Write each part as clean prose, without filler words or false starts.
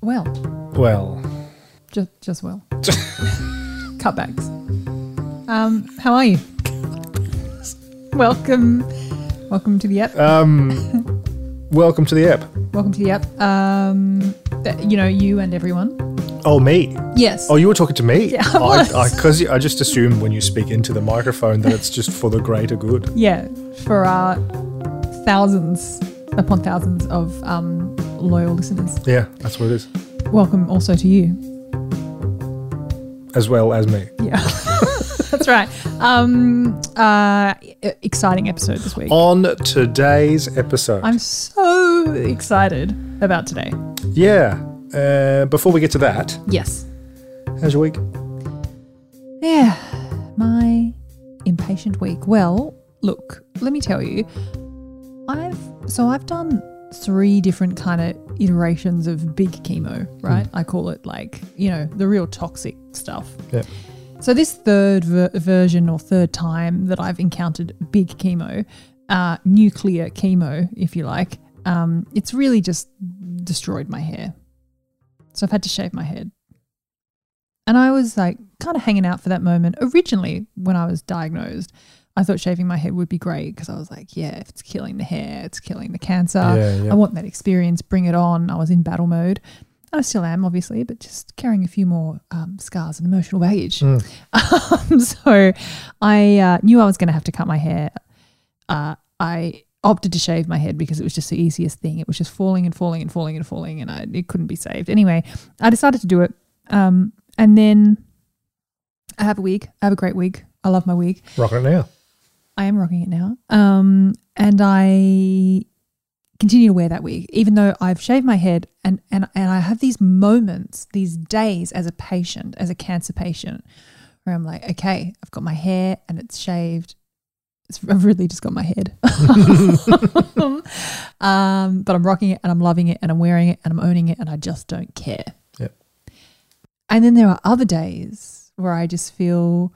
Well. Just well. Cutbacks. How are you? Welcome to the app. Welcome to the app. Welcome to the app. You and everyone. Oh, me? Yes. Oh, you were talking to me? Yeah, I was. Because I just assume when you speak into the microphone that it's just for the greater good. Yeah, for our thousands upon thousands of loyal listeners. Yeah, that's what it is. Welcome also to you. As well as me. Yeah, that's right. Exciting episode this week. On today's episode. I'm so excited about today. Yeah. Before we get to that. Yes. How's your week? Yeah, my impatient week. Well, look, let me tell you, I've done 3 different kind of iterations of big chemo, right? I call it the real toxic stuff. Yeah. So this third version or third time that I've encountered big chemo, nuclear chemo, if you like, it's really just destroyed my hair. So I've had to shave my head. And I was kind of hanging out for that moment. Originally, when I was diagnosed, I thought shaving my head would be great because I was like, yeah, if it's killing the hair, it's killing the cancer. Yeah. I want that experience. Bring it on. I was in battle mode. I still am, obviously, but just carrying a few more scars and emotional baggage. So I knew I was going to have to cut my hair. I opted to shave my head because it was just the easiest thing. It was just falling and falling and falling and falling, and it couldn't be saved. Anyway, I decided to do it. And then I have a wig. I have a great wig. I love my wig. Rocking it now. I am rocking it now. And I continue to wear that wig, even though I've shaved my head and I have these moments, these days as a patient, as a cancer patient, where I'm like, okay, I've got my hair and it's shaved. I've really just got my head. But I'm rocking it and I'm loving it and I'm wearing it and I'm owning it and I just don't care. Yep. And then there are other days where I just feel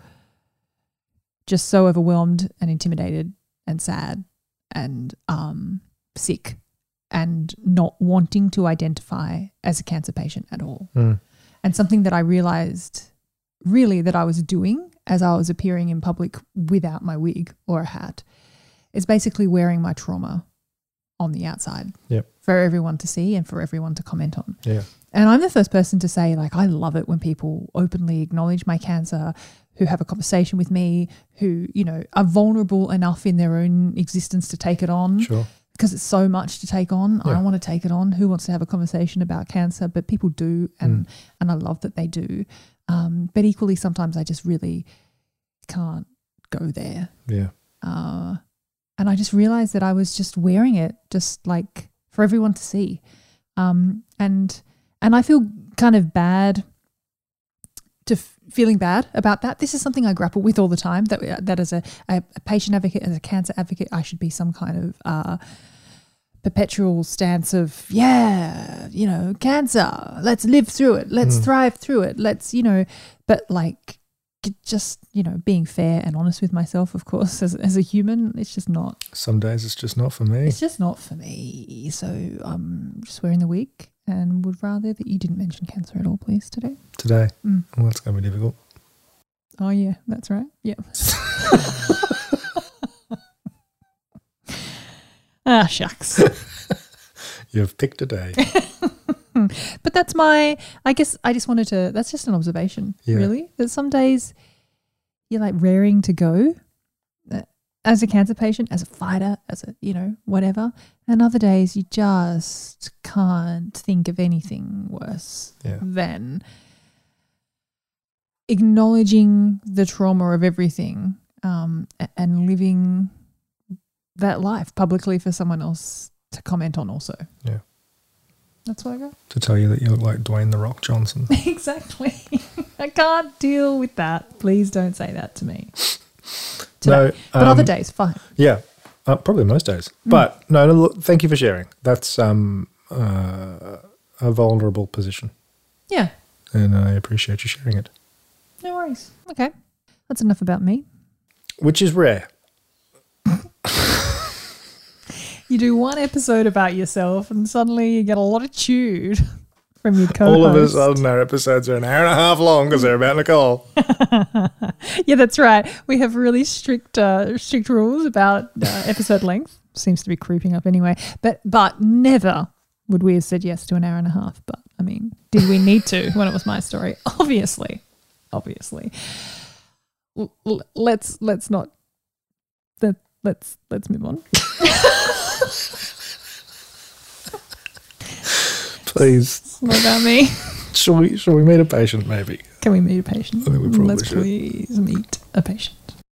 just so overwhelmed and intimidated and sad and sick and not wanting to identify as a cancer patient at all. And something that I realized really that I was doing as I was appearing in public without my wig or a hat is basically wearing my trauma on the outside for everyone to see and for everyone to comment on. Yeah. And I'm the first person to say, I love it when people openly acknowledge my cancer, who have a conversation with me, who, are vulnerable enough in their own existence to take it on. Sure. Because it's so much to take on. Yeah. I don't want to take it on. Who wants to have a conversation about cancer? But people do, and I love that they do. But equally, sometimes I just really can't go there. Yeah. And I just realized that I was just wearing it just for everyone to see. And I feel kind of bad feeling bad about that. This is something I grapple with all the time, that as a patient advocate, as a cancer advocate, I should be some kind of perpetual stance of, cancer, let's live through it, let's thrive through it, let's, but just, being fair and honest with myself, of course, as a human, it's just not. Some days it's just not for me. It's just not for me. So I'm just wearing the wig and would rather that you didn't mention cancer at all, please, today. Today? Well, that's going to be difficult. Oh, yeah, that's right. Yeah. Shucks. You've picked a day. But that's I guess I just wanted to, that's just an observation, really. That some days you're raring to go as a cancer patient, as a fighter, as a, whatever. And other days you just can't think of anything worse than acknowledging the trauma of everything and living that life publicly for someone else to comment on also. Yeah. That's what I got. To tell you that you look like Dwayne "The Rock" Johnson. Exactly. I can't deal with that. Please don't say that to me. No, but other days, fine. Yeah, probably most days. But no, look, thank you for sharing. That's a vulnerable position. Yeah. And I appreciate you sharing it. No worries. Okay. That's enough about me. Which is rare. You do one episode about yourself and suddenly you get a lot of chewed from your co-host. All of a sudden our episodes are an hour and a half long because they're about Nicole. Yeah, that's right. We have really strict rules about episode length. Seems to be creeping up anyway. But never would we have said yes to an hour and a half. But I mean, did we need to when it was my story? Obviously. Let's not. Let's move on. Please. It's not about me. Shall we meet a patient maybe? Can we meet a patient? I think we probably Let's should. please meet a patient.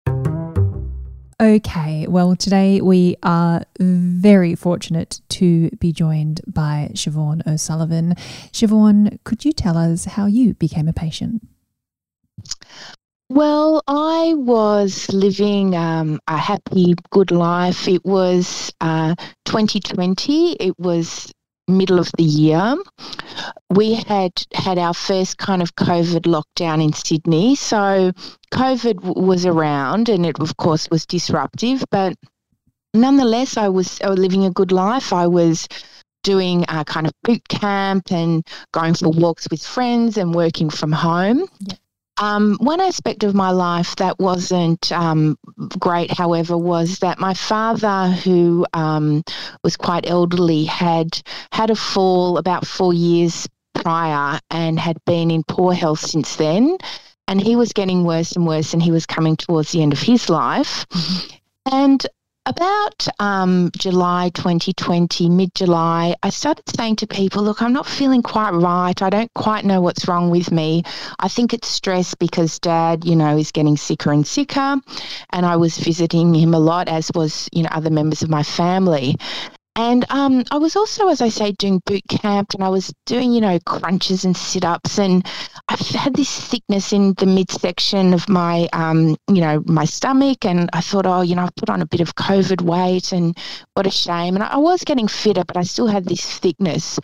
Okay, well, today we are very fortunate to be joined by Siobhan O'Sullivan. Siobhan, could you tell us how you became a patient? Well, I was living a happy, good life. It was 2020. It was middle of the year. We had our first kind of COVID lockdown in Sydney. So COVID was around and it, of course, was disruptive. But nonetheless, I was living a good life. I was doing a kind of boot camp and going for walks with friends and working from home. Yeah. One aspect of my life that wasn't great, however, was that my father, who was quite elderly, had a fall about 4 years prior and had been in poor health since then. And he was getting worse and worse, and he was coming towards the end of his life. Mm-hmm. And about July 2020, mid-July, I started saying to people, look, I'm not feeling quite right. I don't quite know what's wrong with me. I think it's stress because Dad, is getting sicker and sicker. And I was visiting him a lot, as was, other members of my family. And I was also, as I say, doing boot camp, and I was doing, crunches and sit-ups, and I had this thickness in the midsection of my, my stomach, and I thought, I've put on a bit of COVID weight, and what a shame. And I was getting fitter, but I still had this thickness.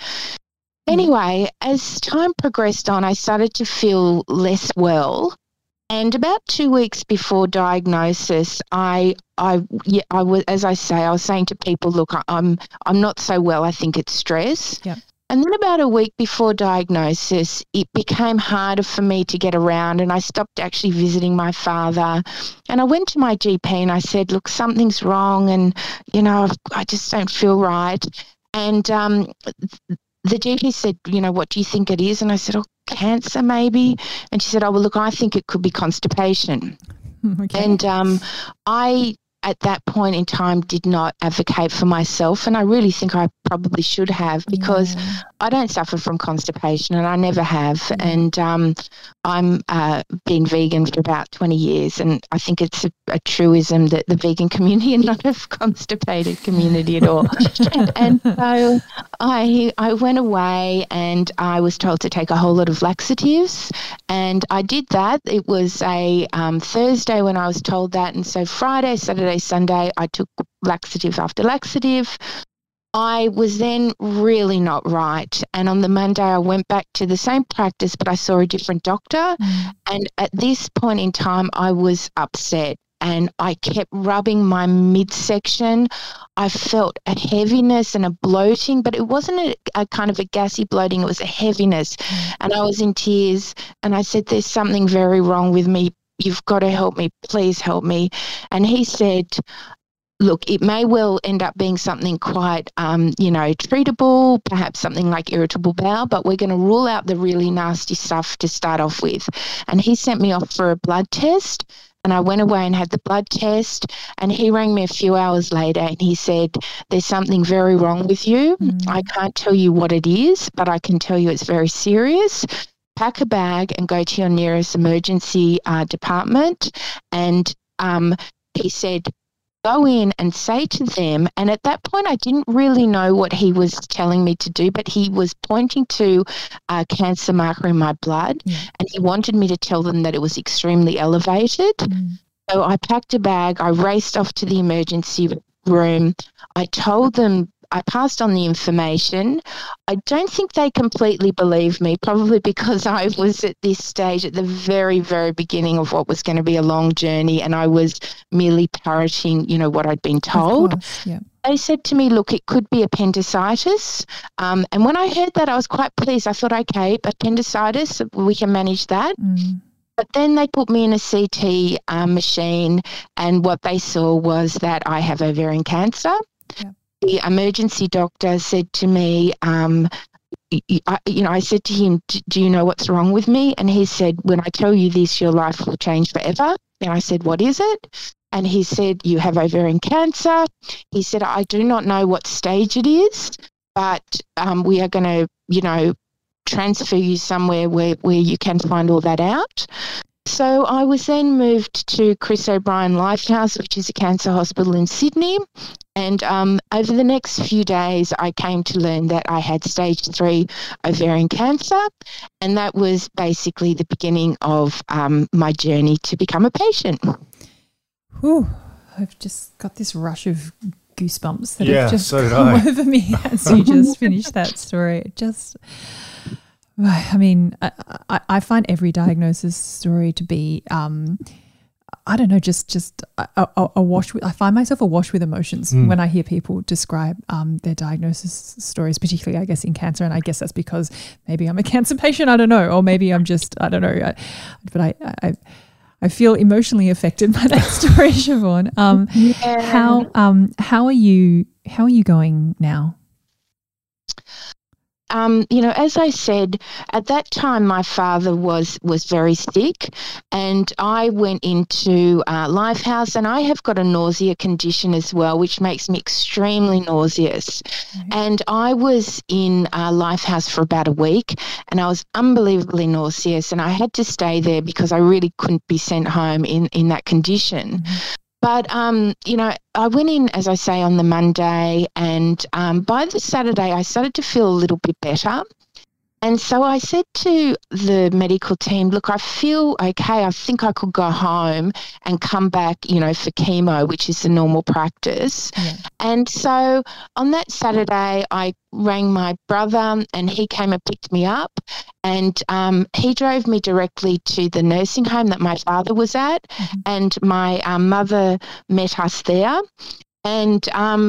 Anyway, as time progressed on, I started to feel less well. And about 2 weeks before diagnosis, I was, as I say, I was saying to people, look, I'm not so well. I think it's stress. Yeah. And then about a week before diagnosis, it became harder for me to get around, and I stopped actually visiting my father. And I went to my GP and I said, look, something's wrong, and I just don't feel right. And the GP said, what do you think it is? And I said, cancer maybe. And she said, well, look, I think it could be constipation. Okay. And I, at that point in time, did not advocate for myself, and I really think I probably should have, because I don't suffer from constipation, and I never have. And I'm been vegan for about 20 years, and I think it's a truism that the vegan community is not a constipated community at all. And so I went away, and I was told to take a whole lot of laxatives, and I did that. It was a Thursday when I was told that, and so Friday, Saturday, Sunday, I took laxative after laxative. I was then really not right. And on the Monday, I went back to the same practice, but I saw a different doctor. And at this point in time, I was upset, and I kept rubbing my midsection. I felt a heaviness and a bloating, but it wasn't a kind of a gassy bloating. It was a heaviness. And I was in tears, and I said, there's something very wrong with me. You've got to help me. Please help me. And he said, look, it may well end up being something quite, treatable, perhaps something like irritable bowel, but we're going to rule out the really nasty stuff to start off with. And he sent me off for a blood test, and I went away and had the blood test, and he rang me a few hours later, and he said, there's something very wrong with you. I can't tell you what it is, but I can tell you it's very serious. Pack a bag and go to your nearest emergency department. And he said, go in and say to them, and at that point I didn't really know what he was telling me to do, but he was pointing to a cancer marker in my blood, and he wanted me to tell them that it was extremely elevated. So I packed a bag, I raced off to the emergency room. I told them, I passed on the information. I don't think they completely believed me, probably because I was at this stage at the very, very beginning of what was going to be a long journey, and I was merely parroting, what I'd been told. Yeah. They said to me, look, it could be appendicitis. And when I heard that, I was quite pleased. I thought, okay, appendicitis, we can manage that. But then they put me in a CT machine, and what they saw was that I have ovarian cancer. Yep. The emergency doctor said to me, I said to him, do you know what's wrong with me? And he said, when I tell you this, your life will change forever. And I said, what is it? And he said, you have ovarian cancer. He said, I do not know what stage it is, but we are going to, transfer you somewhere where you can find all that out. So I was then moved to Chris O'Brien Lifehouse, which is a cancer hospital in Sydney. And over the next few days, I came to learn that I had stage 3 ovarian cancer. And that was basically the beginning of my journey to become a patient. Whew, I've just got this rush of goosebumps that yeah, have just so come over me as you just finished that story. I find every diagnosis story to be, I don't know, just awash with. I find myself awash with emotions when I hear people describe their diagnosis stories, particularly, I guess, in cancer. And I guess that's because maybe I'm a cancer patient. I don't know, or maybe I'm just, I don't know. But I feel emotionally affected by that story, Siobhan. How are you going now? As I said, at that time my father was very sick, and I went into Lifehouse, and I have got a nausea condition as well, which makes me extremely nauseous. Mm-hmm. And I was in Lifehouse for about a week, and I was unbelievably nauseous, and I had to stay there because I really couldn't be sent home in that condition. Mm-hmm. But, I went in, as I say, on the Monday, and by the Saturday I started to feel a little bit better. And so I said to the medical team, look, I feel okay. I think I could go home and come back, for chemo, which is the normal practice. Yeah. And so on that Saturday, I rang my brother, and he came and picked me up, and he drove me directly to the nursing home that my father was at, and my mother met us there. And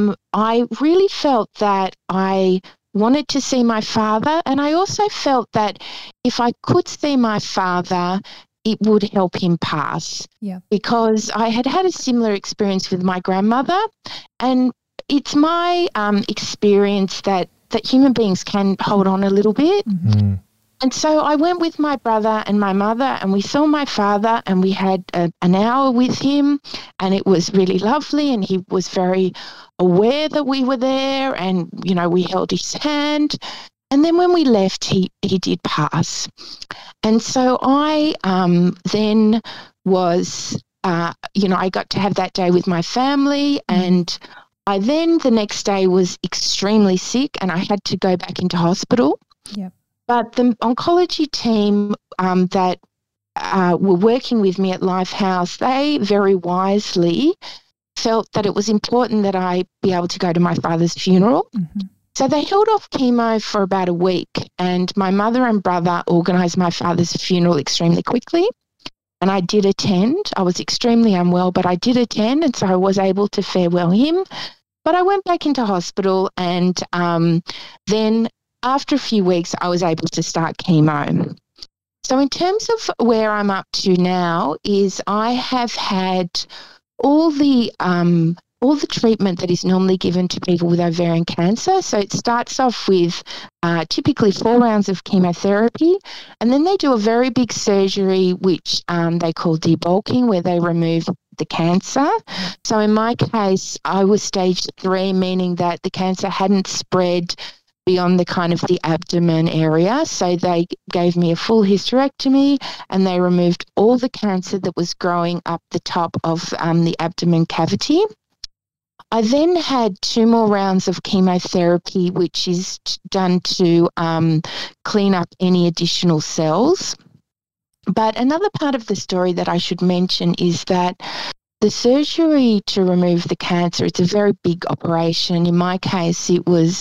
I really felt that I wanted to see my father, and I also felt that if I could see my father, it would help him pass. Yeah. Because I had had a similar experience with my grandmother, and it's my experience that human beings can hold on a little bit. Mm-hmm. And so I went with my brother and my mother, and we saw my father, and we had an hour with him, and it was really lovely, and he was very aware that we were there, and, we held his hand. And then when we left, he did pass. And so I then was, I got to have that day with my family, and I then the next day was extremely sick, and I had to go back into hospital. Yeah. But the oncology team that were working with me at Lifehouse, they very wisely felt that it was important that I be able to go to my father's funeral. Mm-hmm. So they held off chemo for about a week, and my mother and brother organised my father's funeral extremely quickly. And I did attend. I was extremely unwell, but I did attend, and so I was able to farewell him. But I went back into hospital, and then after a few weeks, I was able to start chemo. So in terms of where I'm up to now is I have had all the treatment that is normally given to people with ovarian cancer. So it starts off with typically 4 rounds of chemotherapy, and then they do a very big surgery, which they call debulking, where they remove the cancer. So in my case, I was stage 3, meaning that the cancer hadn't spread beyond the kind of the abdomen area. So they gave me a full hysterectomy, and they removed all the cancer that was growing up the top of the abdomen cavity. I then had 2 more rounds of chemotherapy, which is done to clean up any additional cells. But another part of the story that I should mention is that the surgery to remove the cancer, it's a very big operation. In my case, it was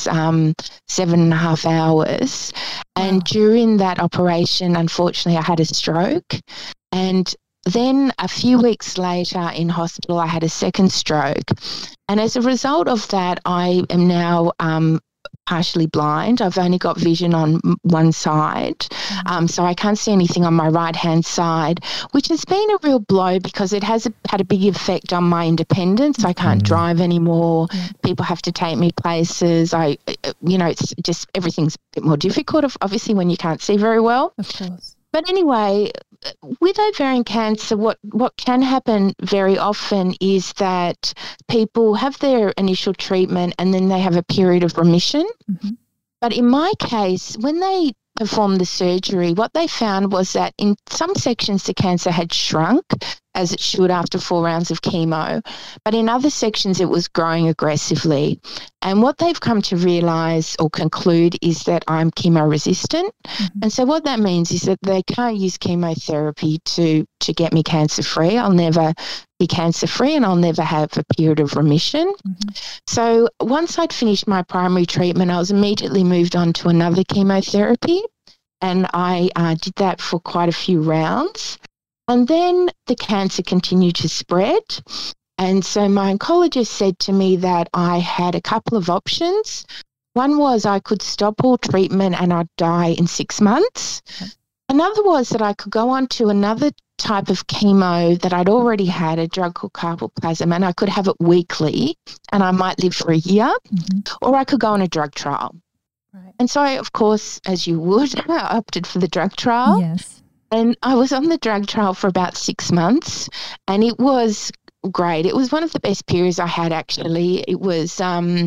7.5 hours. And during that operation, unfortunately, I had a stroke. And then a few weeks later in hospital, I had a second stroke. And as a result of that, I am now partially blind. I've only got vision on one side, so I can't see anything on my right-hand side, which has been a real blow because it has had a big effect on my independence. I can't drive anymore. People have to take me places. It's just everything's a bit more difficult, obviously, when you can't see very well. Of course. But anyway, with ovarian cancer, what can happen very often is that people have their initial treatment and then they have a period of remission. Mm-hmm. But in my case, when they performed the surgery, what they found was that in some sections the cancer had shrunk, as it should after 4 rounds of chemo, but in other sections it was growing aggressively. And what they've come to realise or conclude is that I'm chemo resistant. Mm-hmm. And so what that means is that they can't use chemotherapy to get me cancer free. I'll never be cancer free and I'll never have a period of remission. Mm-hmm. So once I'd finished my primary treatment, I was immediately moved on to another chemotherapy, and I did that for quite a few rounds. And then the cancer continued to spread. And so my oncologist said to me that I had a couple of options. One was I could stop all treatment and I'd die in 6 months. Another was that I could go on to another type of chemo that I'd already had, a drug called carboplatin, and I could have it weekly and I might live for a year, or I could go on a drug trial. Right. And so I, of course, as you would, I opted for the drug trial. Yes. And I was on the drug trial for about 6 months, and it was great. It was one of the best periods I had, actually. It was,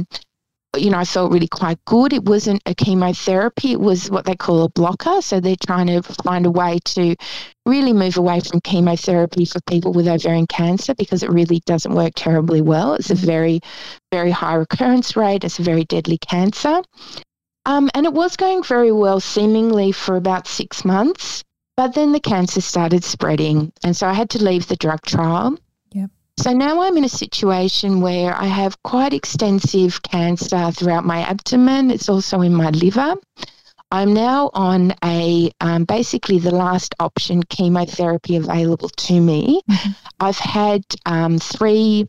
I felt really quite good. It wasn't a chemotherapy. It was what they call a blocker. So they're trying to find a way to really move away from chemotherapy for people with ovarian cancer because it really doesn't work terribly well. It's a very, very high recurrence rate. It's a very deadly cancer. And it was going very well, seemingly, for about 6 months. But then the cancer started spreading, and so I had to leave the drug trial. Yep. So now I'm in a situation where I have quite extensive cancer throughout my abdomen. It's also in my liver. I'm now on basically the last option chemotherapy available to me. Mm-hmm. I've had three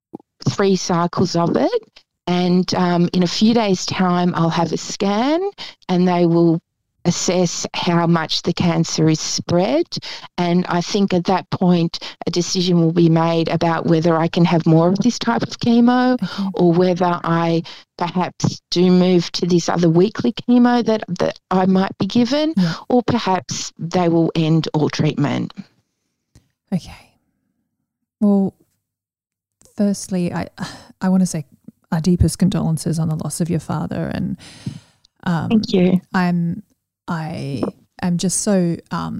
cycles of it, and in a few days' time I'll have a scan, and they will assess how much the cancer is spread, and I think at that point a decision will be made about whether I can have more of this type of chemo or whether I perhaps do move to this other weekly chemo that I might be given, or perhaps they will end all treatment. Okay. Well, firstly, I want to say our deepest condolences on the loss of your father, and thank you. I am just so,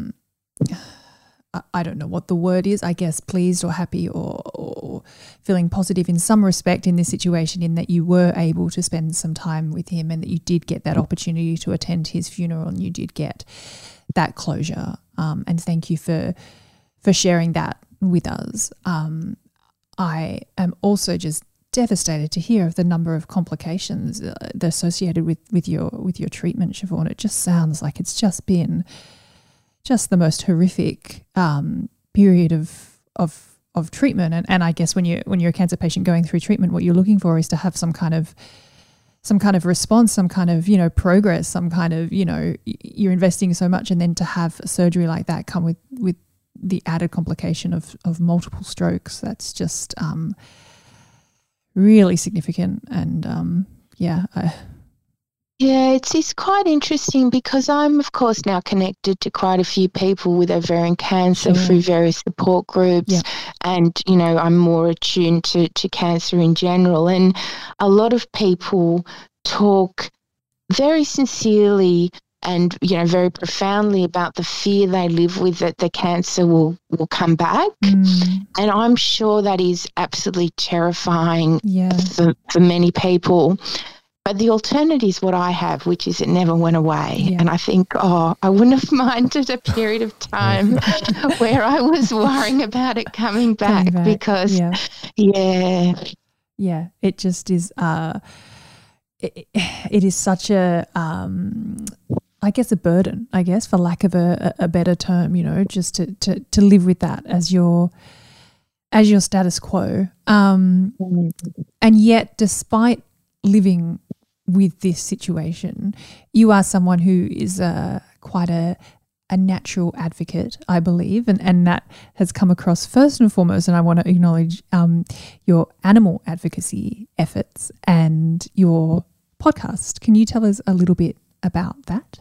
I don't know what the word is, I guess pleased or happy or feeling positive in some respect in this situation, in that you were able to spend some time with him and that you did get that opportunity to attend his funeral and you did get that closure. And thank you for sharing that with us. I am also just devastated to hear of the number of complications associated with your treatment, Siobhan. It just sounds like it's just been just the most horrific period of treatment. And I guess when you're a cancer patient going through treatment, what you're looking for is to have some kind of response, some kind of, progress, some kind of, you're investing so much, and then to have a surgery like that come with the added complication of multiple strokes, that's just really significant. And it's quite interesting because I'm, of course, now connected to quite a few people with ovarian cancer through various support groups, and I'm more attuned to cancer in general, and a lot of people talk very sincerely and very profoundly about the fear they live with that the cancer will come back. And I'm sure that is absolutely terrifying for many people. But the alternative is what I have, which is it never went away. And I think, I wouldn't have minded a period of time where I was worrying about it coming back. Because, it just is, it is such a I guess, a burden, I guess, for lack of a better term, just to live with that as your status quo. And yet, despite living with this situation, you are someone who is quite a natural advocate, I believe, and that has come across first and foremost. And I want to acknowledge your animal advocacy efforts and your podcast. Can you tell us a little bit about that?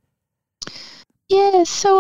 Yeah, so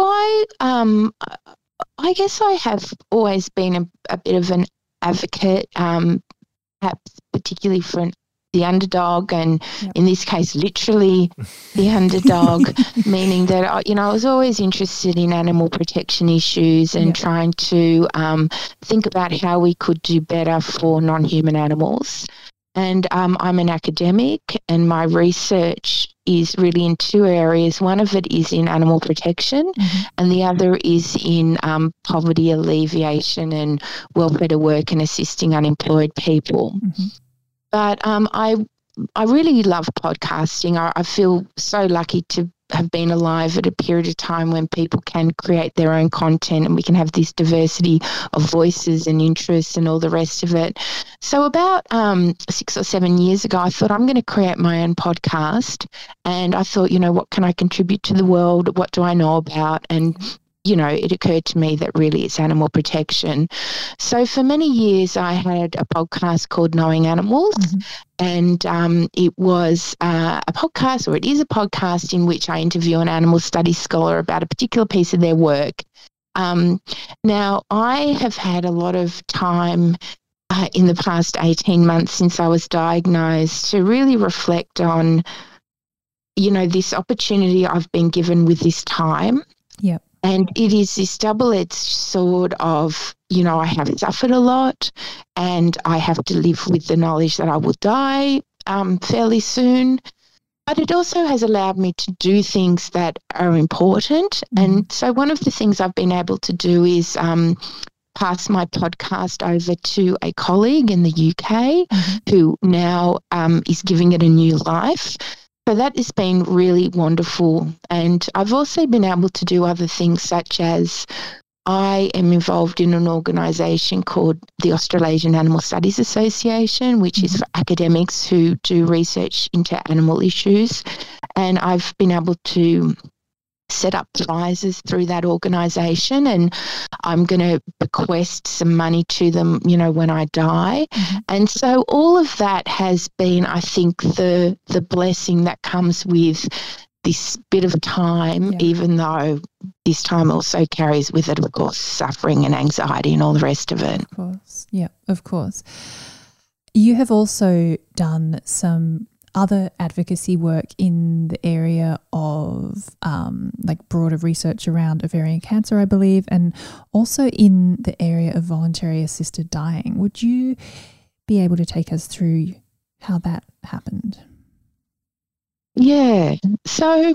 I guess I have always been a bit of an advocate, perhaps particularly for the underdog, and in this case, literally the underdog, meaning that I was always interested in animal protection issues and trying to think about how we could do better for non-human animals. And I'm an academic, and my research is really in two areas. One of it is in animal protection, and the other is in poverty alleviation and welfare to work and assisting unemployed people. But I really love podcasting. I feel so lucky to have been alive at a period of time when people can create their own content and we can have this diversity of voices and interests and all the rest of it. So about 6 or 7 years ago, I thought I'm going to create my own podcast. And I thought, what can I contribute to the world? What do I know about? And it occurred to me that really it's animal protection. So for many years, I had a podcast called Knowing Animals, and it was a podcast, or it is a podcast, in which I interview an animal studies scholar about a particular piece of their work. Now, I have had a lot of time in the past 18 months since I was diagnosed to really reflect on, this opportunity I've been given with this time. Yep. And it is this double-edged sword of, I have suffered a lot and I have to live with the knowledge that I will die fairly soon. But it also has allowed me to do things that are important. And so one of the things I've been able to do is pass my podcast over to a colleague in the UK who now is giving it a new life. So that has been really wonderful. And I've also been able to do other things, such as I am involved in an organisation called the Australasian Animal Studies Association, which is for academics who do research into animal issues. And I've been able to set up prizes through that organisation, and I'm going to bequest some money to them, when I die. And so all of that has been, I think, the blessing that comes with this bit of time, even though this time also carries with it, of course, suffering and anxiety and all the rest of it. Of course. Yeah, of course. You have also done some other advocacy work in the area of broader research around ovarian cancer, I believe, and also in the area of voluntary assisted dying. Would you be able to take us through how that happened? Yeah. So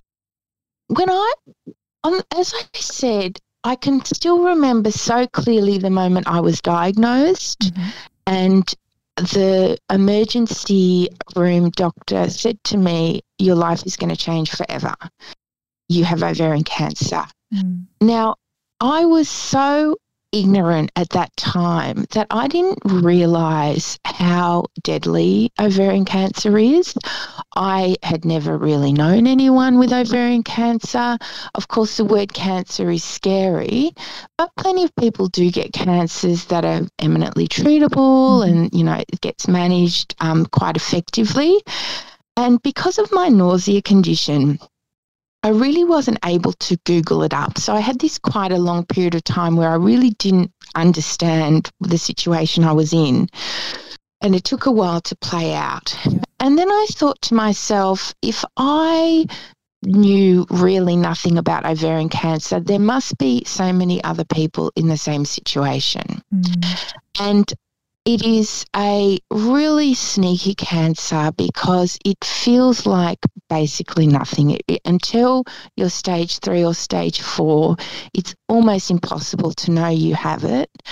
as I said, I can still remember so clearly the moment I was diagnosed, and the emergency room doctor said to me, "Your life is going to change forever. You have ovarian cancer." Now, I was so ignorant at that time that I didn't realise how deadly ovarian cancer is. I had never really known anyone with ovarian cancer. Of course, the word cancer is scary, but plenty of people do get cancers that are eminently treatable and, it gets managed quite effectively. And because of my nausea condition, I really wasn't able to Google it up. So I had this quite a long period of time where I really didn't understand the situation I was in. And it took a while to play out. And then I thought to myself, if I knew really nothing about ovarian cancer, there must be so many other people in the same situation. And it is a really sneaky cancer because it feels like basically nothing. Until you're stage 3 or stage 4, it's almost impossible to know you have it.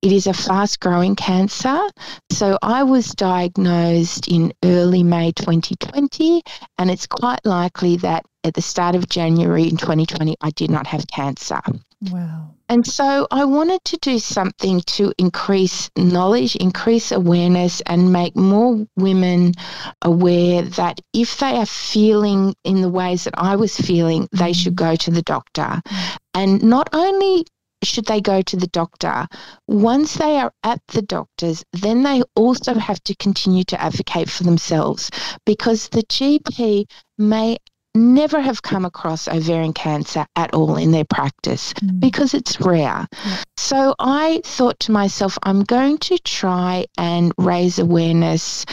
it is a fast-growing cancer. So I was diagnosed in early May 2020, and it's quite likely that at the start of January in 2020, I did not have cancer. Wow. And so I wanted to do something to increase knowledge, increase awareness, and make more women aware that if they are feeling in the ways that I was feeling, they should go to the doctor. And not only should they go to the doctor, once they are at the doctor's, then they also have to continue to advocate for themselves, because the GP may never have come across ovarian cancer at all in their practice because it's rare. So I thought to myself, I'm going to try and raise awareness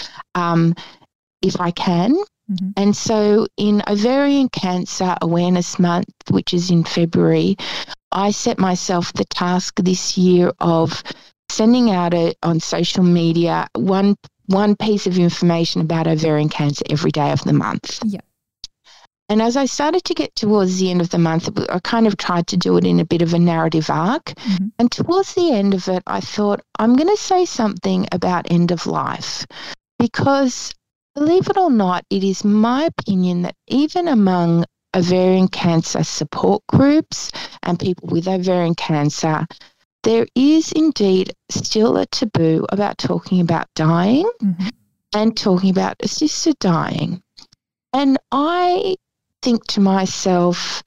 if I can. And so in Ovarian Cancer Awareness Month, which is in February, I set myself the task this year of sending out on social media one piece of information about ovarian cancer every day of the month. Yeah. And as I started to get towards the end of the month, I kind of tried to do it in a bit of a narrative arc. And towards the end of it, I thought, I'm going to say something about end of life, because believe it or not, it is my opinion that even among ovarian cancer support groups and people with ovarian cancer, there is indeed still a taboo about talking about dying and talking about assisted dying. And I think to myself,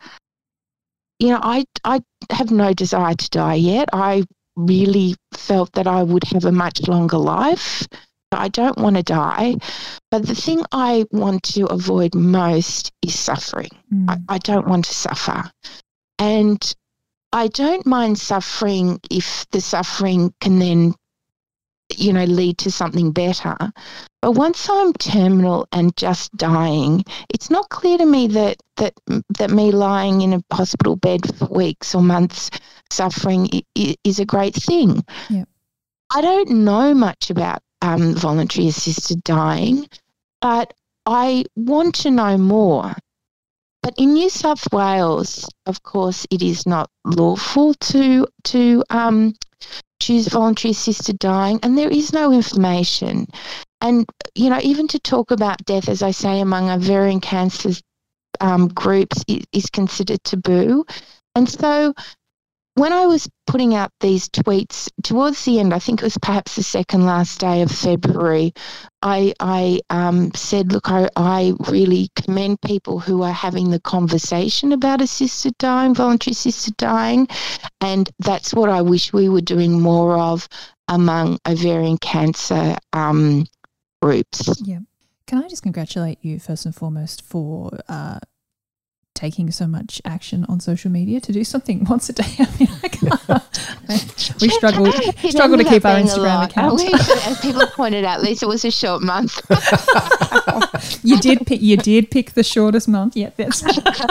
I have no desire to die yet. I really felt that I would have a much longer life. I don't want to die. But the thing I want to avoid most is suffering. I don't want to suffer. And I don't mind suffering if the suffering can then, lead to something better. But once I'm terminal and just dying, it's not clear to me that me lying in a hospital bed for weeks or months suffering is a great thing. Yeah. I don't know much about voluntary assisted dying, but I want to know more. But in New South Wales, of course, it is not lawful to choose voluntary assisted dying, and there is no information. And, even to talk about death, as I say, among ovarian cancer groups is considered taboo. And so when I was putting out these tweets towards the end, I think it was perhaps the second last day of February, I said, look, I really commend people who are having the conversation about assisted dying, voluntary assisted dying, and that's what I wish we were doing more of among ovarian cancer groups. Yeah. Can I just congratulate you first and foremost for taking so much action on social media to do something once a day? I mean, we struggle to keep our Instagram account. As people pointed out, at least it was a short month. You did pick the shortest month. Yeah, that's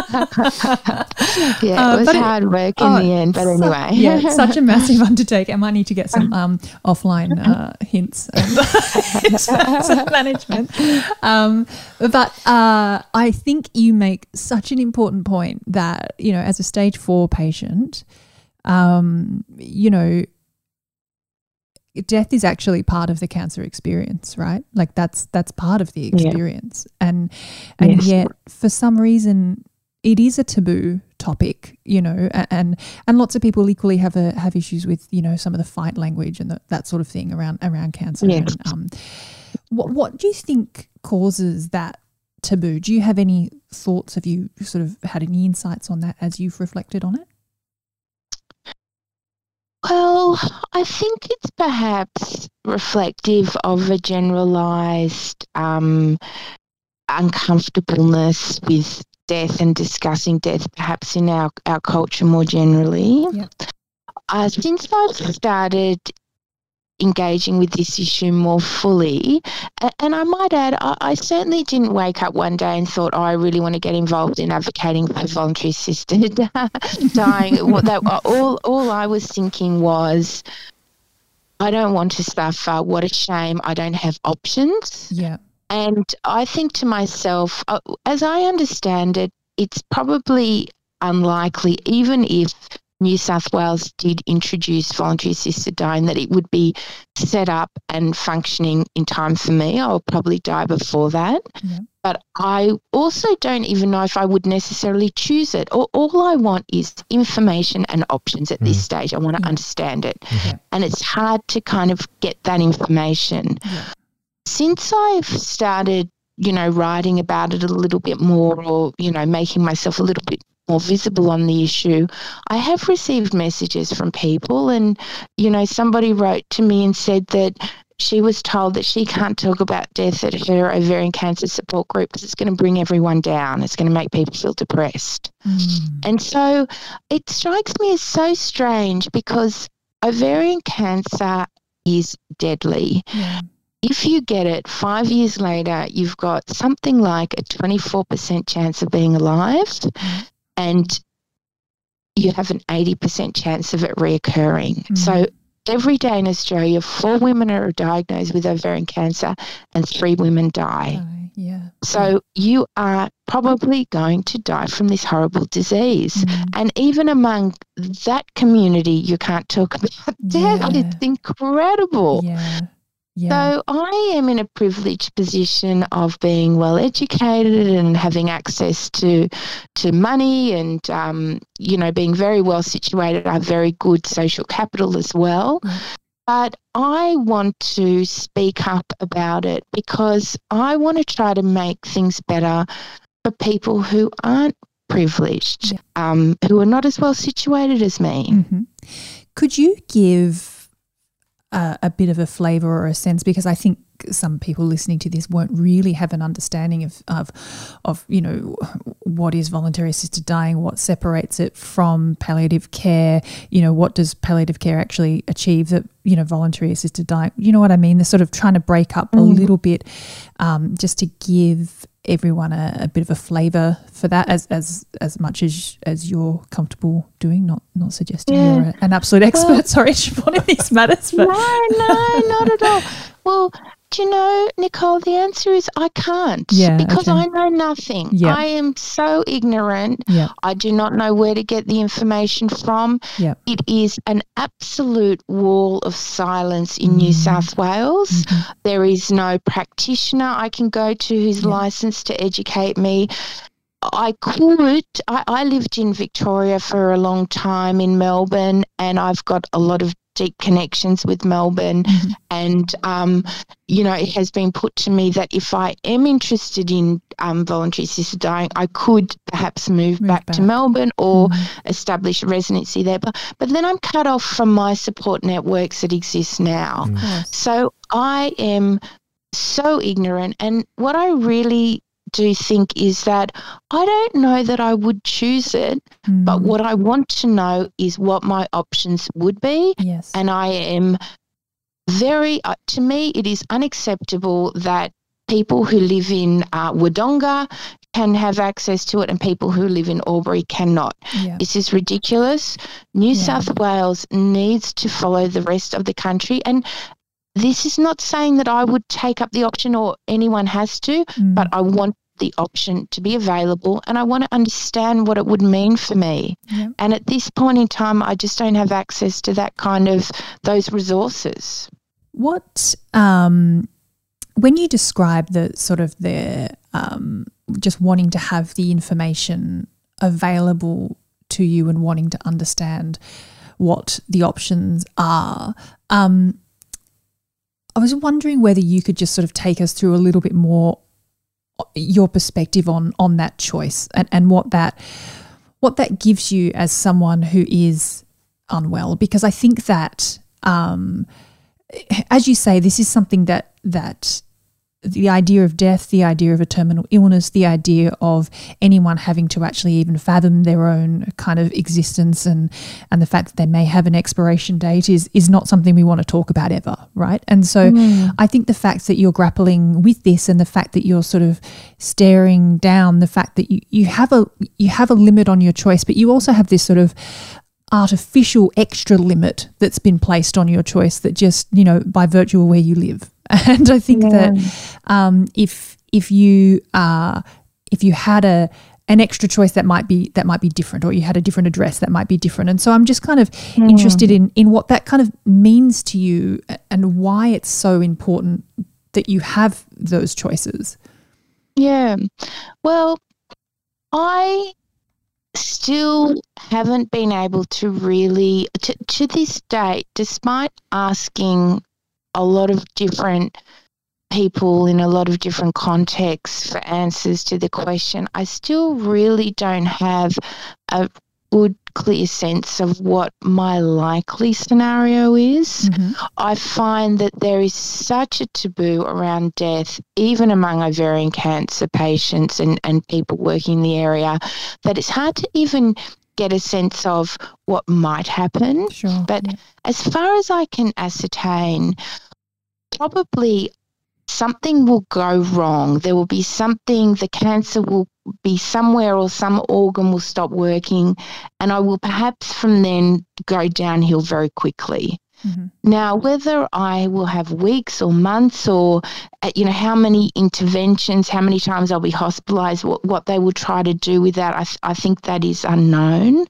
yeah, it was hard work in the end, but anyway. Yeah, it's such a massive undertaking. I might need to get some offline hints and management. But I think you make such an important point that, as a stage 4 patient, death is actually part of the cancer experience, right? Like that's part of the experience. And yet for some reason it is a taboo topic, and lots of people equally have issues with, some of the fight language and that sort of thing around cancer. Yes. And, what do you think causes that taboo? Do you have any thoughts? Have you sort of had any insights on that as you've reflected on it? Well, I think it's perhaps reflective of a generalised uncomfortableness with death and discussing death, perhaps in our culture more generally. Yep. Since I've started engaging with this issue more fully, and I might add, I certainly didn't wake up one day and thought, I really want to get involved in advocating for voluntary assisted dying. All I was thinking was, I don't want to suffer. What a shame I don't have options. Yeah. And I think to myself, as I understand it, it's probably unlikely, even if New South Wales did introduce voluntary assisted dying, that it would be set up and functioning in time for me. I'll probably die before that. Yeah. But I also don't even know if I would necessarily choose it. All I want is information and options at this stage. I want to understand it. And it's hard to kind of get that information. Yeah. Since I've started, writing about it a little bit more, or, making myself a little bit more visible on the issue, I have received messages from people, and, somebody wrote to me and said that she was told that she can't talk about death at her ovarian cancer support group because it's going to bring everyone down. It's going to make people feel depressed. And so it strikes me as so strange, because ovarian cancer is deadly. Yeah. If you get it 5 years later, you've got something like a 24% chance of being alive, and you have an 80% chance of it reoccurring. So every day in Australia, 4 women are diagnosed with ovarian cancer and 3 women die. So you are probably going to die from this horrible disease. And even among that community, you can't talk about death. It's incredible. So I am in a privileged position of being well educated and having access to money, and being very well situated. I have very good social capital as well. But I want to speak up about it because I want to try to make things better for people who aren't privileged, who are not as well situated as me. Could you give a bit of a flavour or a sense, because I think some people listening to this won't really have an understanding of what is voluntary assisted dying, what separates it from palliative care, what does palliative care actually achieve that voluntary assisted dying, you know what I mean? They're sort of trying to break up a little bit, just to give everyone a bit of a flavour for that, as much as you're comfortable doing, not suggesting you're an absolute expert, sorry, Siobhan, in these matters. But. No, not at all. Well, do you know, Nicole, the answer is I can't, because I know nothing. I am so ignorant. I do not know where to get the information from. It is an absolute wall of silence in New South Wales. There is no practitioner I can go to who's licensed to educate me. I lived in Victoria for a long time in Melbourne, and I've got a lot of deep connections with Melbourne, and it has been put to me that if I am interested in voluntary assisted dying, I could perhaps move back to Melbourne or establish a residency there, but then I'm cut off from my support networks that exist now. So I am so ignorant, and what I really do think is that I don't know that I would choose it, but what I want to know is what my options would be. And I am very, to me, it is unacceptable that people who live in Wodonga can have access to it and people who live in Albury cannot. This is ridiculous. New South Wales needs to follow the rest of the country, and this is not saying that I would take up the option or anyone has to, but I want the option to be available, and I want to understand what it would mean for me. And at this point in time, I just don't have access to that kind of those resources. What when you describe the sort of the just wanting to have the information available to you and wanting to understand what the options are, I was wondering whether you could just sort of take us through a little bit more your perspective on that choice and what that gives you as someone who is unwell, because I think that as you say, this is something that the idea of death, the idea of a terminal illness, the idea of anyone having to actually even fathom their own kind of existence and the fact that they may have an expiration date is not something we want to talk about ever, right? And so I think the fact that you're grappling with this and the fact that you're sort of staring down the fact that you have a limit on your choice, but you also have this sort of artificial extra limit that's been placed on your choice that just, by virtue of where you live. And I think that if you had an extra choice that might be different, or you had a different address that might be different. And so I'm just kind of interested in what that kind of means to you and why it's so important that you have those choices. Yeah. Well, I still haven't been able to really, to this date, despite asking a lot of different people in a lot of different contexts for answers to the question, I still really don't have a good, clear sense of what my likely scenario is. I find that there is such a taboo around death, even among ovarian cancer patients and people working in the area, that it's hard to even get a sense of what might happen. Sure. But as far as I can ascertain, probably something will go wrong. There will be something, the cancer will be somewhere, or some organ will stop working, and I will perhaps from then go downhill very quickly. Now, whether I will have weeks or months, or, how many interventions, how many times I'll be hospitalised, what they will try to do with that, I think that is unknown.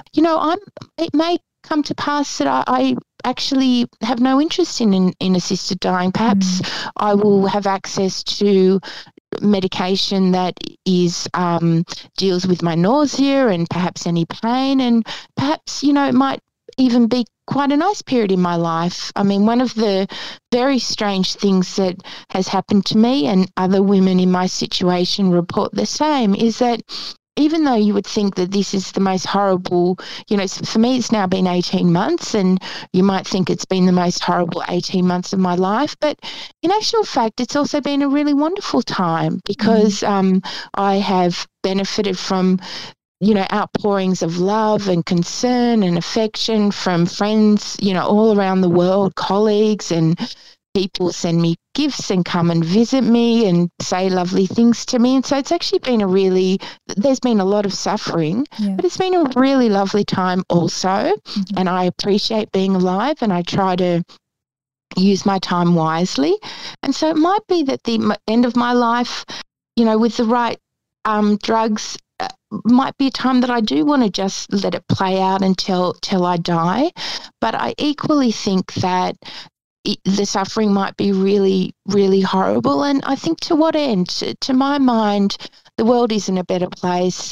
It may come to pass that I actually have no interest in assisted dying. Perhaps I will have access to medication that is deals with my nausea and perhaps any pain, and perhaps it might even be quite a nice period in my life. I mean, one of the very strange things that has happened to me, and other women in my situation report the same, is that even though you would think that this is the most horrible, for me it's now been 18 months, and you might think it's been the most horrible 18 months of my life, but in actual fact it's also been a really wonderful time, because I have benefited from outpourings of love and concern and affection from friends, all around the world, colleagues, and people send me gifts and come and visit me and say lovely things to me. And so it's actually been there's been a lot of suffering, but it's been a really lovely time also. And I appreciate being alive, and I try to use my time wisely. And so it might be that the end of my life, with the right drugs, might be a time that I do want to just let it play out until I die. But I equally think that the suffering might be really, really horrible. And I think, to what end? To my mind, the world is in a better place.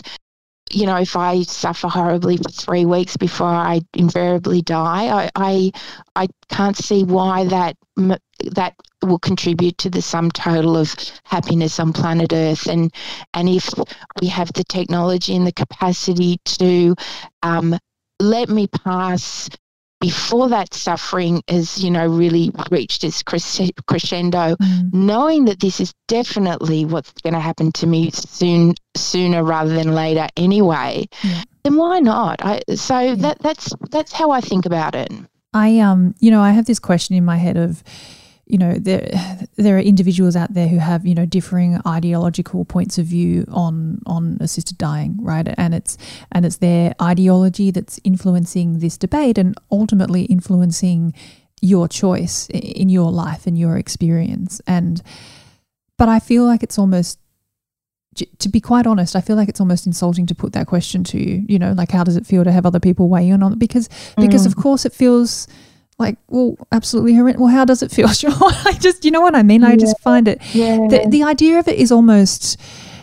If I suffer horribly for 3 weeks before I invariably die, I can't see why that will contribute to the sum total of happiness on planet Earth. And if we have the technology and the capacity to let me pass before that suffering has, really reached its crescendo, knowing that this is definitely what's going to happen to me sooner rather than later anyway, then why not? That's how I think about it. I have this question in my head of, there are individuals out there who have, differing ideological points of view on assisted dying, right? And it's their ideology that's influencing this debate and ultimately influencing your choice in your life and your experience. But I feel like it's almost, to be quite honest, I feel like it's almost insulting to put that question to you, like, how does it feel to have other people weigh in on it? Because of course it feels like, well, absolutely horrendous. Well, how does it feel? I just, you know what I mean? I just find it, the idea of it is almost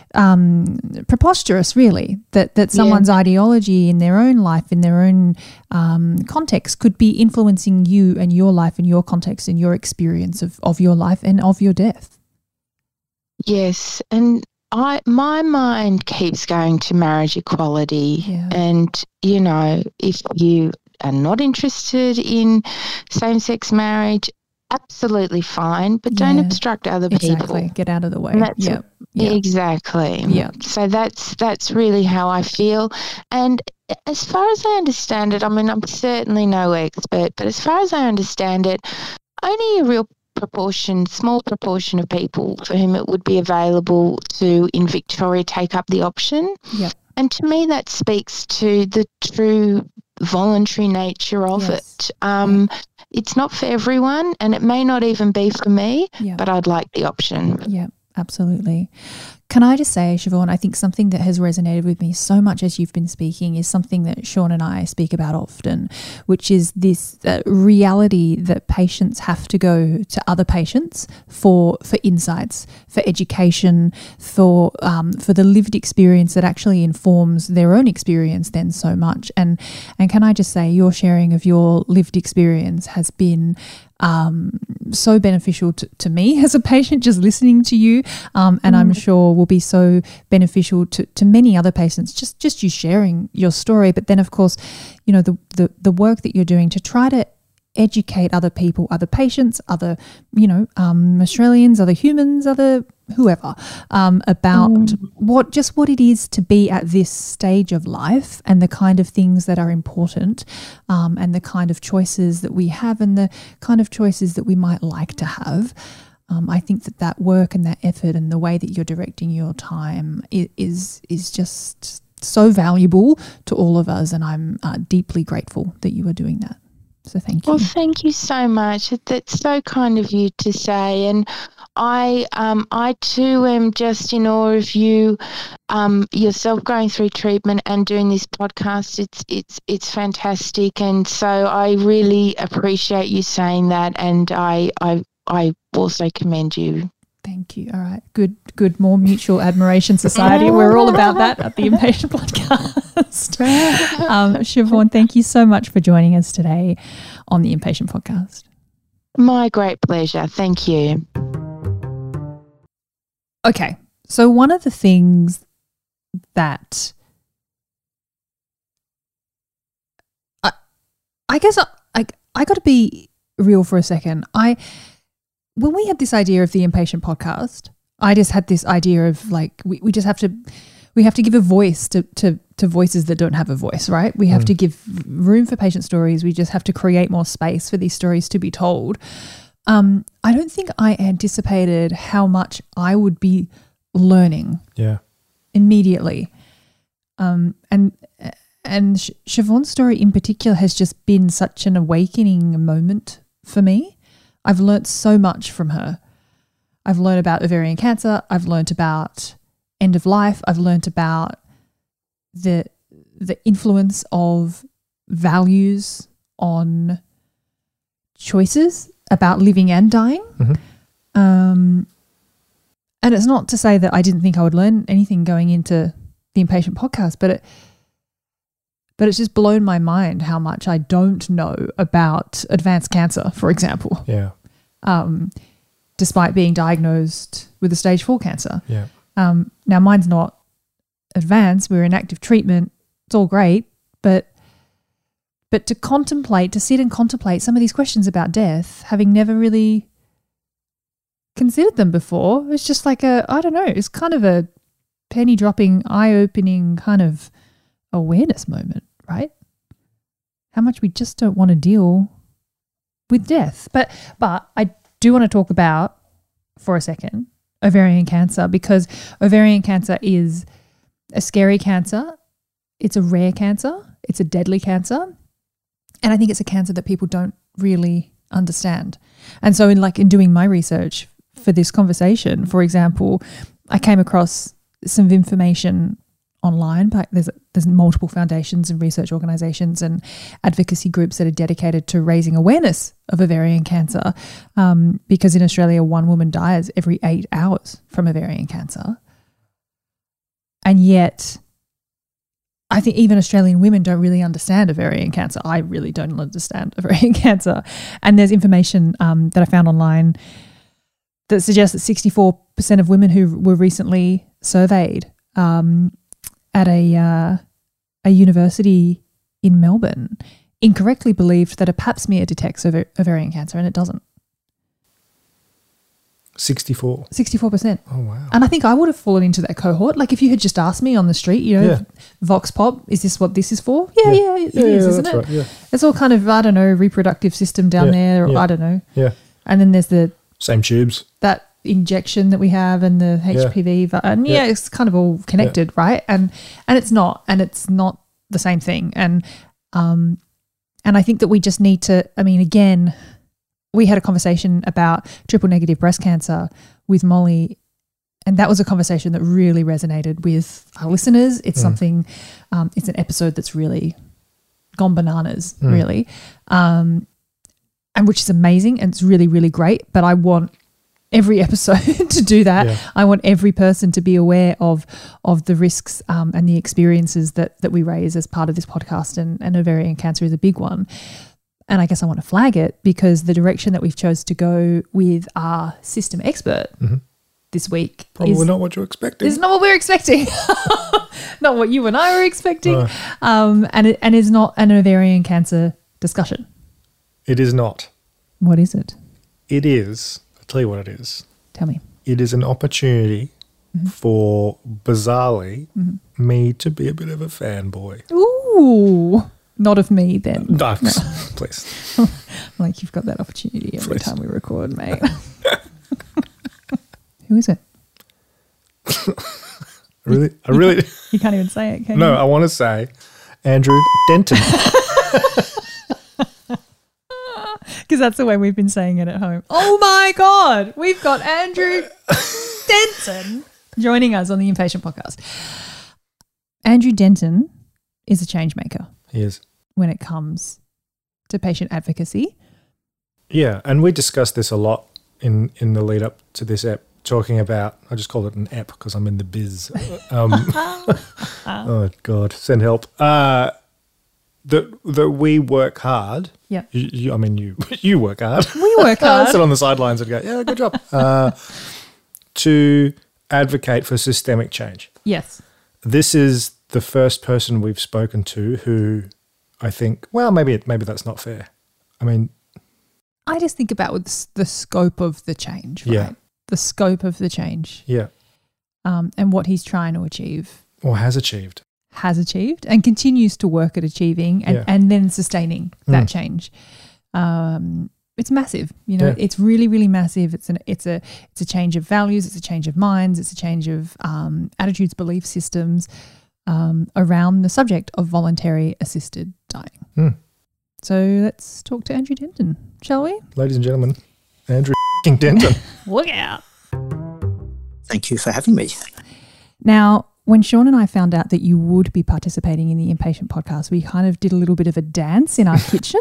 preposterous, really, that someone's ideology in their own life, in their own context, could be influencing you and your life and your context and your experience of your life and of your death. Yes, and my mind keeps going to marriage equality, and if you are not interested in same-sex marriage, absolutely fine, but don't obstruct other people. Get out of the way. Exactly. So that's really how I feel. And as far as I understand it, I mean, I'm certainly no expert, but as far as I understand it, only a real small proportion of people for whom it would be available to, in Victoria, take up the option. And to me, that speaks to the true voluntary nature of it. It's not for everyone, and it may not even be for me, but I'd like the option. Yeah, absolutely. Can I just say, Siobhan, I think something that has resonated with me so much as you've been speaking is something that Sean and I speak about often, which is this reality that patients have to go to other patients for insights, for education, for the lived experience that actually informs their own experience then so much. And can I just say, your sharing of your lived experience has been so beneficial to me as a patient, just listening to you, and I'm sure will be so beneficial to many other patients, just you sharing your story. But then, of course, you know, the work that you're doing to try to educate other people, other patients, other, you know, Australians, other humans, other whoever, about what it is to be at this stage of life and the kind of things that are important, and the kind of choices that we have and the kind of choices that we might like to have. I think that work and that effort and the way that you're directing your time is just so valuable to all of us, and I'm deeply grateful that you are doing that. So thank you. Well, thank you so much. That's so kind of you to say. And I too am just in awe of you, yourself going through treatment and doing this podcast. It's fantastic. And so I really appreciate you saying that. And I also commend you. Thank you. All right. Good. More mutual admiration society. We're all about that at the Impatient Podcast. Siobhan, thank you so much for joining us today on the Impatient Podcast. My great pleasure. Thank you. Okay. So one of the things that I guess I got to be real for a second. When we had this idea of the Impatient Podcast, I just had this idea of like we just have to give a voice to voices that don't have a voice, right? We have to give room for patient stories. We just have to create more space for these stories to be told. I don't think I anticipated how much I would be learning immediately. And Siobhan's story in particular has just been such an awakening moment for me. I've learnt so much from her. I've learned about ovarian cancer. I've learnt about end of life. I've learnt about the influence of values on choices about living and dying. And it's not to say that I didn't think I would learn anything going into the Impatient Podcast, but it's just blown my mind how much I don't know about advanced cancer, for example. Yeah. Despite being diagnosed with a stage 4 cancer. Yeah. Now mine's not advanced. We're in active treatment. It's all great, but to sit and contemplate some of these questions about death, having never really considered them before, it's just like it's kind of a penny dropping, eye-opening kind of awareness moment, right? How much we just don't want to deal with death. But I do want to talk about, for a second, ovarian cancer, because ovarian cancer is a scary cancer. It's a rare cancer. It's a deadly cancer. And I think it's a cancer that people don't really understand. And so in doing my research for this conversation, for example, I came across some information online, but there's multiple foundations and research organisations and advocacy groups that are dedicated to raising awareness of ovarian cancer, because in Australia, 1 woman dies every 8 hours from ovarian cancer. And yet, I think even Australian women don't really understand ovarian cancer. I really don't understand ovarian cancer. And there's information that I found online that suggests that 64% of women who were recently surveyed at a university in Melbourne incorrectly believed that a pap smear detects ovarian cancer, and it doesn't. 64%. Oh, wow. And I think I would have fallen into that cohort. Like if you had just asked me on the street, Vox Pop, is this what this is for? Yeah, it is, isn't it? Right, yeah. It's all kind of, I don't know, reproductive system down there, or I don't know. Yeah. And then there's same tubes. that injection that we have and the HPV, and it's kind of all connected, right? And it's not the same thing. And I think that we just need to, again, we had a conversation about triple negative breast cancer with Molly that was a conversation that really resonated with our listeners. It's something, it's an episode that's really gone bananas, really, and which is amazing, and it's really, really great. But I want every episode to do that. Yeah. I want every person to be aware of the risks and the experiences that we raise as part of this podcast, and ovarian cancer is a big one. And I guess I want to flag it because the direction that we've chose to go with our system expert this week probably not what you're expecting. It's not what we're expecting. Not what you and I were expecting. And is not an ovarian cancer discussion. It is not. What is it? It is, I'll tell you what it is. Tell me. It is an opportunity for, bizarrely, me to be a bit of a fanboy. Ooh. Not of me then. No, please. Like you've got that opportunity every time we record, mate. Who is it? I really. You can't even say it, can you? No, I want to say Andrew Denton. Because that's the way we've been saying it at home. Oh my God, we've got Andrew Denton joining us on the Impatient Podcast. Andrew Denton is a change maker. He is. When it comes to patient advocacy. Yeah, and we discussed this a lot in the lead up to this app, talking about, I just call it an app because I'm in the biz. Oh, God, send help. That we work hard. Yeah. You work hard. We work hard. I sit on the sidelines and go, yeah, good job. To advocate for systemic change. Yes. This is the first person we've spoken to who I think, well, maybe that's not fair. I mean, I just think about the scope of the change, right? Yeah. The scope of the change. Yeah. And what he's trying to achieve. Or has achieved. And continues to work at achieving and then sustaining that change. It's massive, It's really, really massive. It's a change of values, it's a change of minds, it's a change of attitudes, belief systems around the subject of voluntary assisted dying. So let's talk to Andrew Denton, shall we? Ladies and gentlemen, Andrew Denton. Look out. Thank you for having me. Now, when Sean and I found out that you would be participating in the Impatient Podcast, we kind of did a little bit of a dance in our kitchen.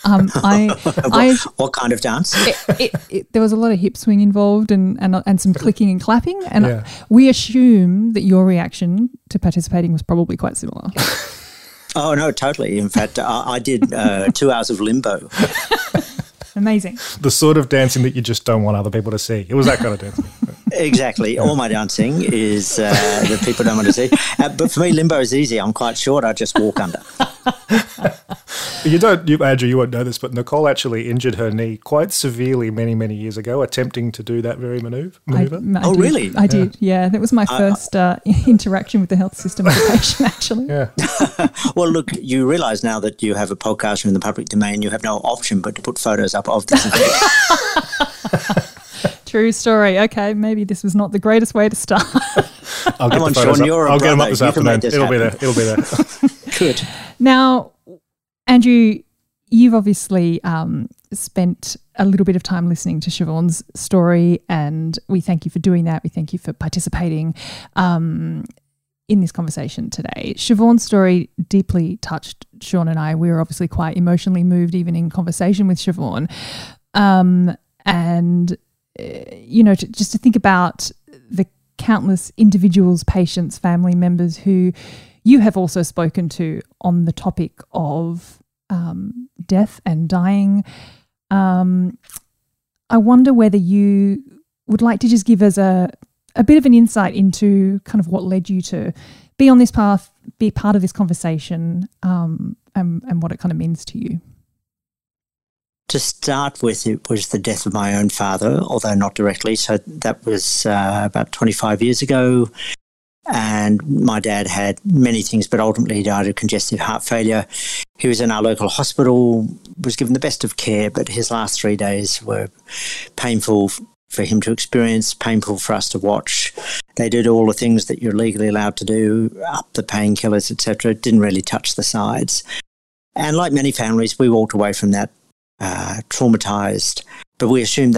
What kind of dance? There was a lot of hip swing involved and some clicking and clapping. And we assume that your reaction to participating was probably quite similar. Oh, no, totally. In fact, I did 2 hours of limbo. Amazing. The sort of dancing that you just don't want other people to see. It was that kind of dancing. Exactly. All my dancing is that people don't want to see. But for me, limbo is easy. I'm quite short. I just walk under. Andrew, you won't know this, but Nicole actually injured her knee quite severely many, many years ago, attempting to do that very maneuver. Really? I did, yeah. That was my first interaction with the health system as a patient, actually. Yeah. Well, look, you realise now that you have a podcast in the public domain, you have no option but to put photos up of this event. True story. Okay, maybe this was not the greatest way to start. I'll get the photos Sean, up. I'll get them up this afternoon. It'll be there. Good. Now, Andrew, you've obviously spent a little bit of time listening to Siobhan's story, and we thank you for doing that. We thank you for participating in this conversation today. Siobhan's story deeply touched Sean and I. We were obviously quite emotionally moved even in conversation with Siobhan. Just to think about the countless individuals, patients, family members who you have also spoken to on the topic of death and dying. I wonder whether you would like to just give us a bit of an insight into kind of what led you to be on this path, be part of this conversation, and what it kind of means to you. To start with, it was the death of my own father, although not directly. So that was about 25 years ago. And my dad had many things, but ultimately he died of congestive heart failure. He was in our local hospital, was given the best of care, but his last 3 days were painful for him to experience, painful for us to watch. They did all the things that you're legally allowed to do, up the painkillers, etc. It didn't really touch the sides. And like many families, we walked away from that traumatised, but we assumed that's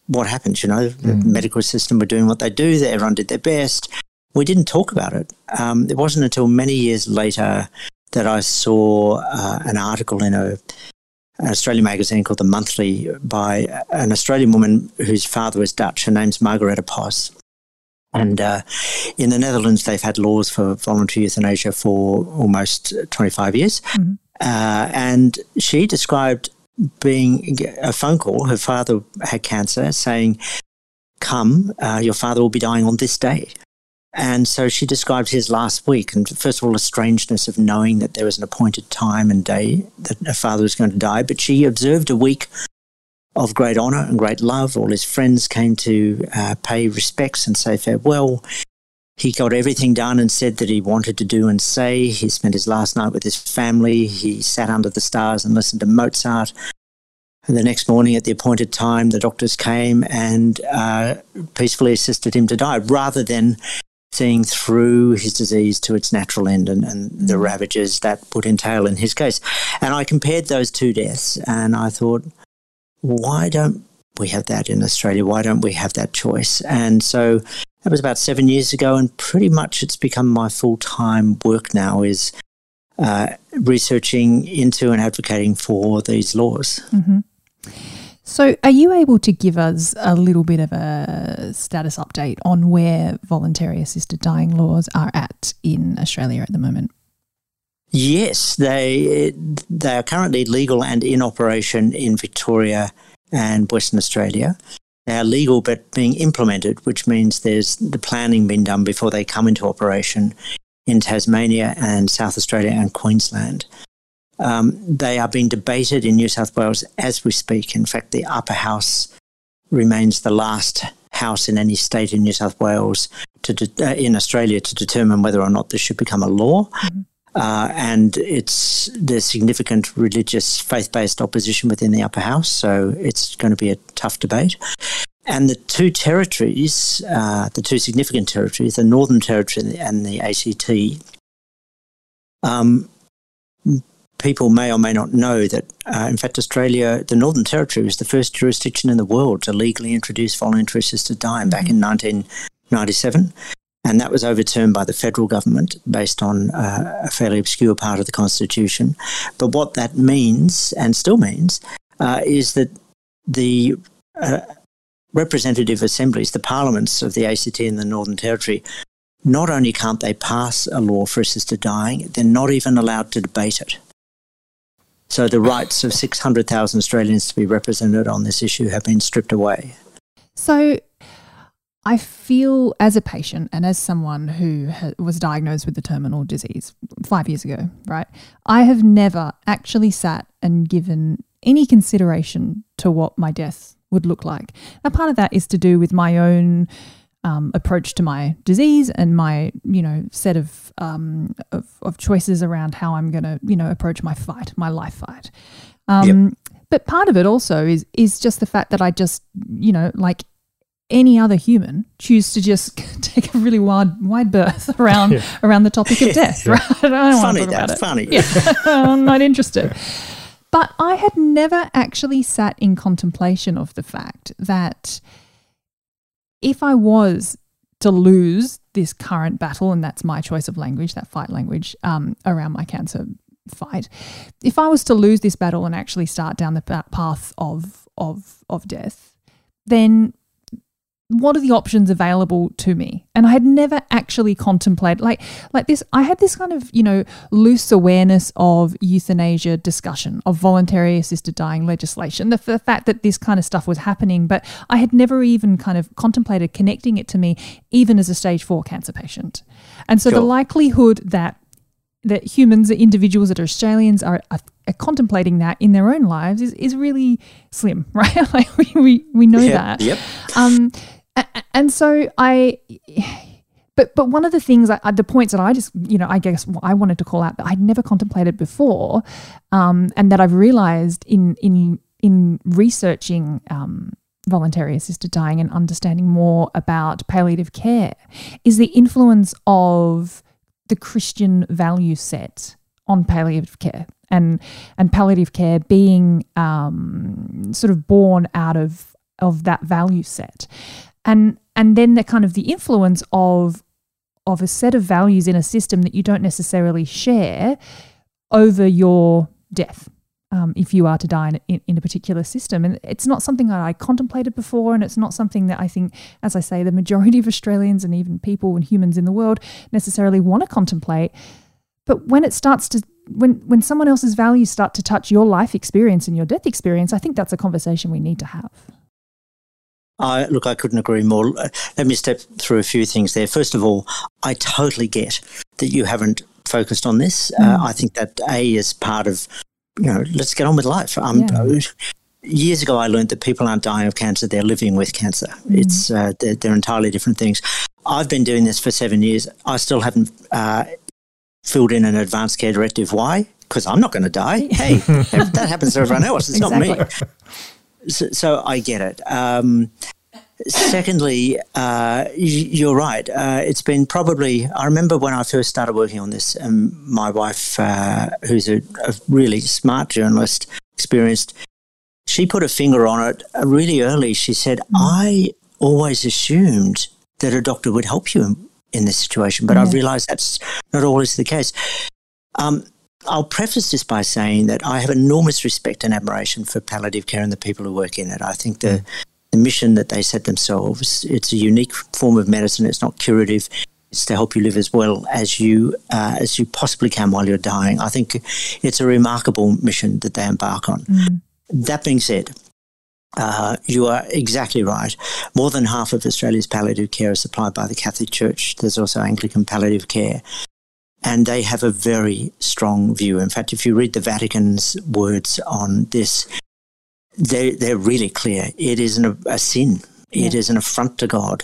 what happens, the medical system were doing what they do, everyone did their best. We didn't talk about it. It wasn't until many years later that I saw an article in an Australian magazine called The Monthly by an Australian woman whose father was Dutch. Her name's Margaretha Pos. And in the Netherlands, they've had laws for voluntary euthanasia for almost 25 years. Mm-hmm. And she described being a phone call. Her father had cancer, saying, come, your father will be dying on this day. And so she described his last week. And first of all, the strangeness of knowing that there was an appointed time and day that her father was going to die. But she observed a week of great honour and great love. All his friends came to pay respects and say farewell. He got everything done and said that he wanted to do and say. He spent his last night with his family. He sat under the stars and listened to Mozart. And the next morning at the appointed time, the doctors came and peacefully assisted him to die, rather than seeing through his disease to its natural end and the ravages that would entail in his case. And I compared those two deaths and I thought, why don't we have that in Australia? Why don't we have that choice? And so that was about 7 years ago, and pretty much it's become my full-time work now, is researching into and advocating for these laws. Mm-hmm. So are you able to give us a little bit of a status update on where voluntary assisted dying laws are at in Australia at the moment? Yes, they are currently legal and in operation in Victoria and Western Australia. They are legal but being implemented, which means there's the planning being done before they come into operation in Tasmania and South Australia and Queensland. They are being debated in New South Wales as we speak. In fact, the upper house remains the last house in any state in New South Wales in Australia to determine whether or not this should become a law. Mm-hmm. And there's significant religious faith-based opposition within the upper house, so it's going to be a tough debate. And the two territories, the two significant territories, the Northern Territory and the ACT, people may or may not know that, in fact, Australia, the Northern Territory was the first jurisdiction in the world to legally introduce voluntary assisted dying back in 1997. And that was overturned by the federal government based on a fairly obscure part of the Constitution. But what that means, and still means, is that the representative assemblies, the parliaments of the ACT and the Northern Territory, not only can't they pass a law for assisted dying, they're not even allowed to debate it. So the rights of 600,000 Australians to be represented on this issue have been stripped away. So I feel, as a patient and as someone who was diagnosed with the terminal disease 5 years ago, right, I have never actually sat and given any consideration to what my death would look like. Now, part of that is to do with my own approach to my disease and my, set of choices around how I'm going to, approach my life fight. But part of it also is just the fact that I just, like any other human, choose to just take a really wide berth around the topic of death. Right? I don't want to talk about it. Funny. Yeah. I'm not interested. But I had never actually sat in contemplation of the fact that if I was to lose this current battle, and that's my choice of language, that fight language around my cancer fight, if I was to lose this battle and actually start down the path of death, then what are the options available to me? And I had never actually contemplated like this. I had this kind of, loose awareness of euthanasia discussion, of voluntary assisted dying legislation, the fact that this kind of stuff was happening, but I had never even kind of contemplated connecting it to me, even as a stage 4 cancer patient. And so the likelihood that humans, individuals that are Australians are contemplating that in their own lives is really slim, right? Like we know that. Yep. And so but one of the things, the points that I just, I guess I wanted to call out that I'd never contemplated before, and that I've realised in researching voluntary assisted dying and understanding more about palliative care, is the influence of the Christian value set on palliative care, and palliative care being sort of born out of that value set. And then the kind of the influence of a set of values in a system that you don't necessarily share over your death, if you are to die in a particular system. And it's not something that I contemplated before, and it's not something that I think, as I say, the majority of Australians and even people and humans in the world necessarily want to contemplate. But when it starts to, when someone else's values start to touch your life experience and your death experience, I think that's a conversation we need to have. Look, I couldn't agree more. Let me step through a few things there. First of all, I totally get that you haven't focused on this. I think that is part of, let's get on with life. Years ago, I learned that people aren't dying of cancer; they're living with cancer. It's they're entirely different things. I've been doing this for 7 years. I still haven't filled in an advanced care directive. Why? Because I'm not going to die. Hey, that happens to everyone else. It's not me. So I get it. Secondly, you're right. It's been probably, I remember when I first started working on this, my wife, who's a really smart journalist, experienced, she put a finger on it really early. She said, I always assumed that a doctor would help you in this situation, but I've realised that's not always the case. I'll preface this by saying that I have enormous respect and admiration for palliative care and the people who work in it. I think the mission that they set themselves, it's a unique form of medicine. It's not curative. It's to help you live as well as you possibly can while you're dying. I think it's a remarkable mission that they embark on. That being said, you are exactly right. More than half of Australia's palliative care is supplied by the Catholic Church. There's also Anglican palliative care. And they have a very strong view. In fact, if you read the Vatican's words on this, they're really clear. It is a sin. It is an affront to God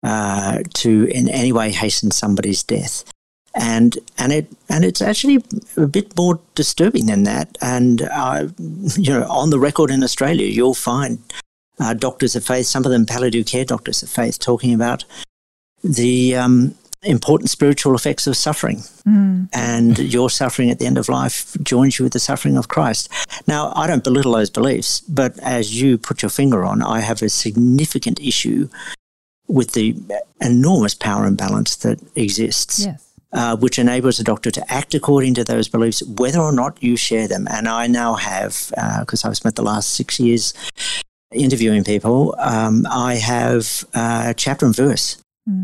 to in any way hasten somebody's death. And it's actually a bit more disturbing than that. And on the record in Australia, you'll find doctors of faith, some of them palliative care doctors of faith, talking about the important spiritual effects of suffering. And your suffering at the end of life joins you with the suffering of Christ. Now, I don't belittle those beliefs, but as you put your finger on, I have a significant issue with the enormous power imbalance that exists, which enables a doctor to act according to those beliefs, whether or not you share them. And I now have, because I've spent the last 6 years interviewing people, I have chapter and verse.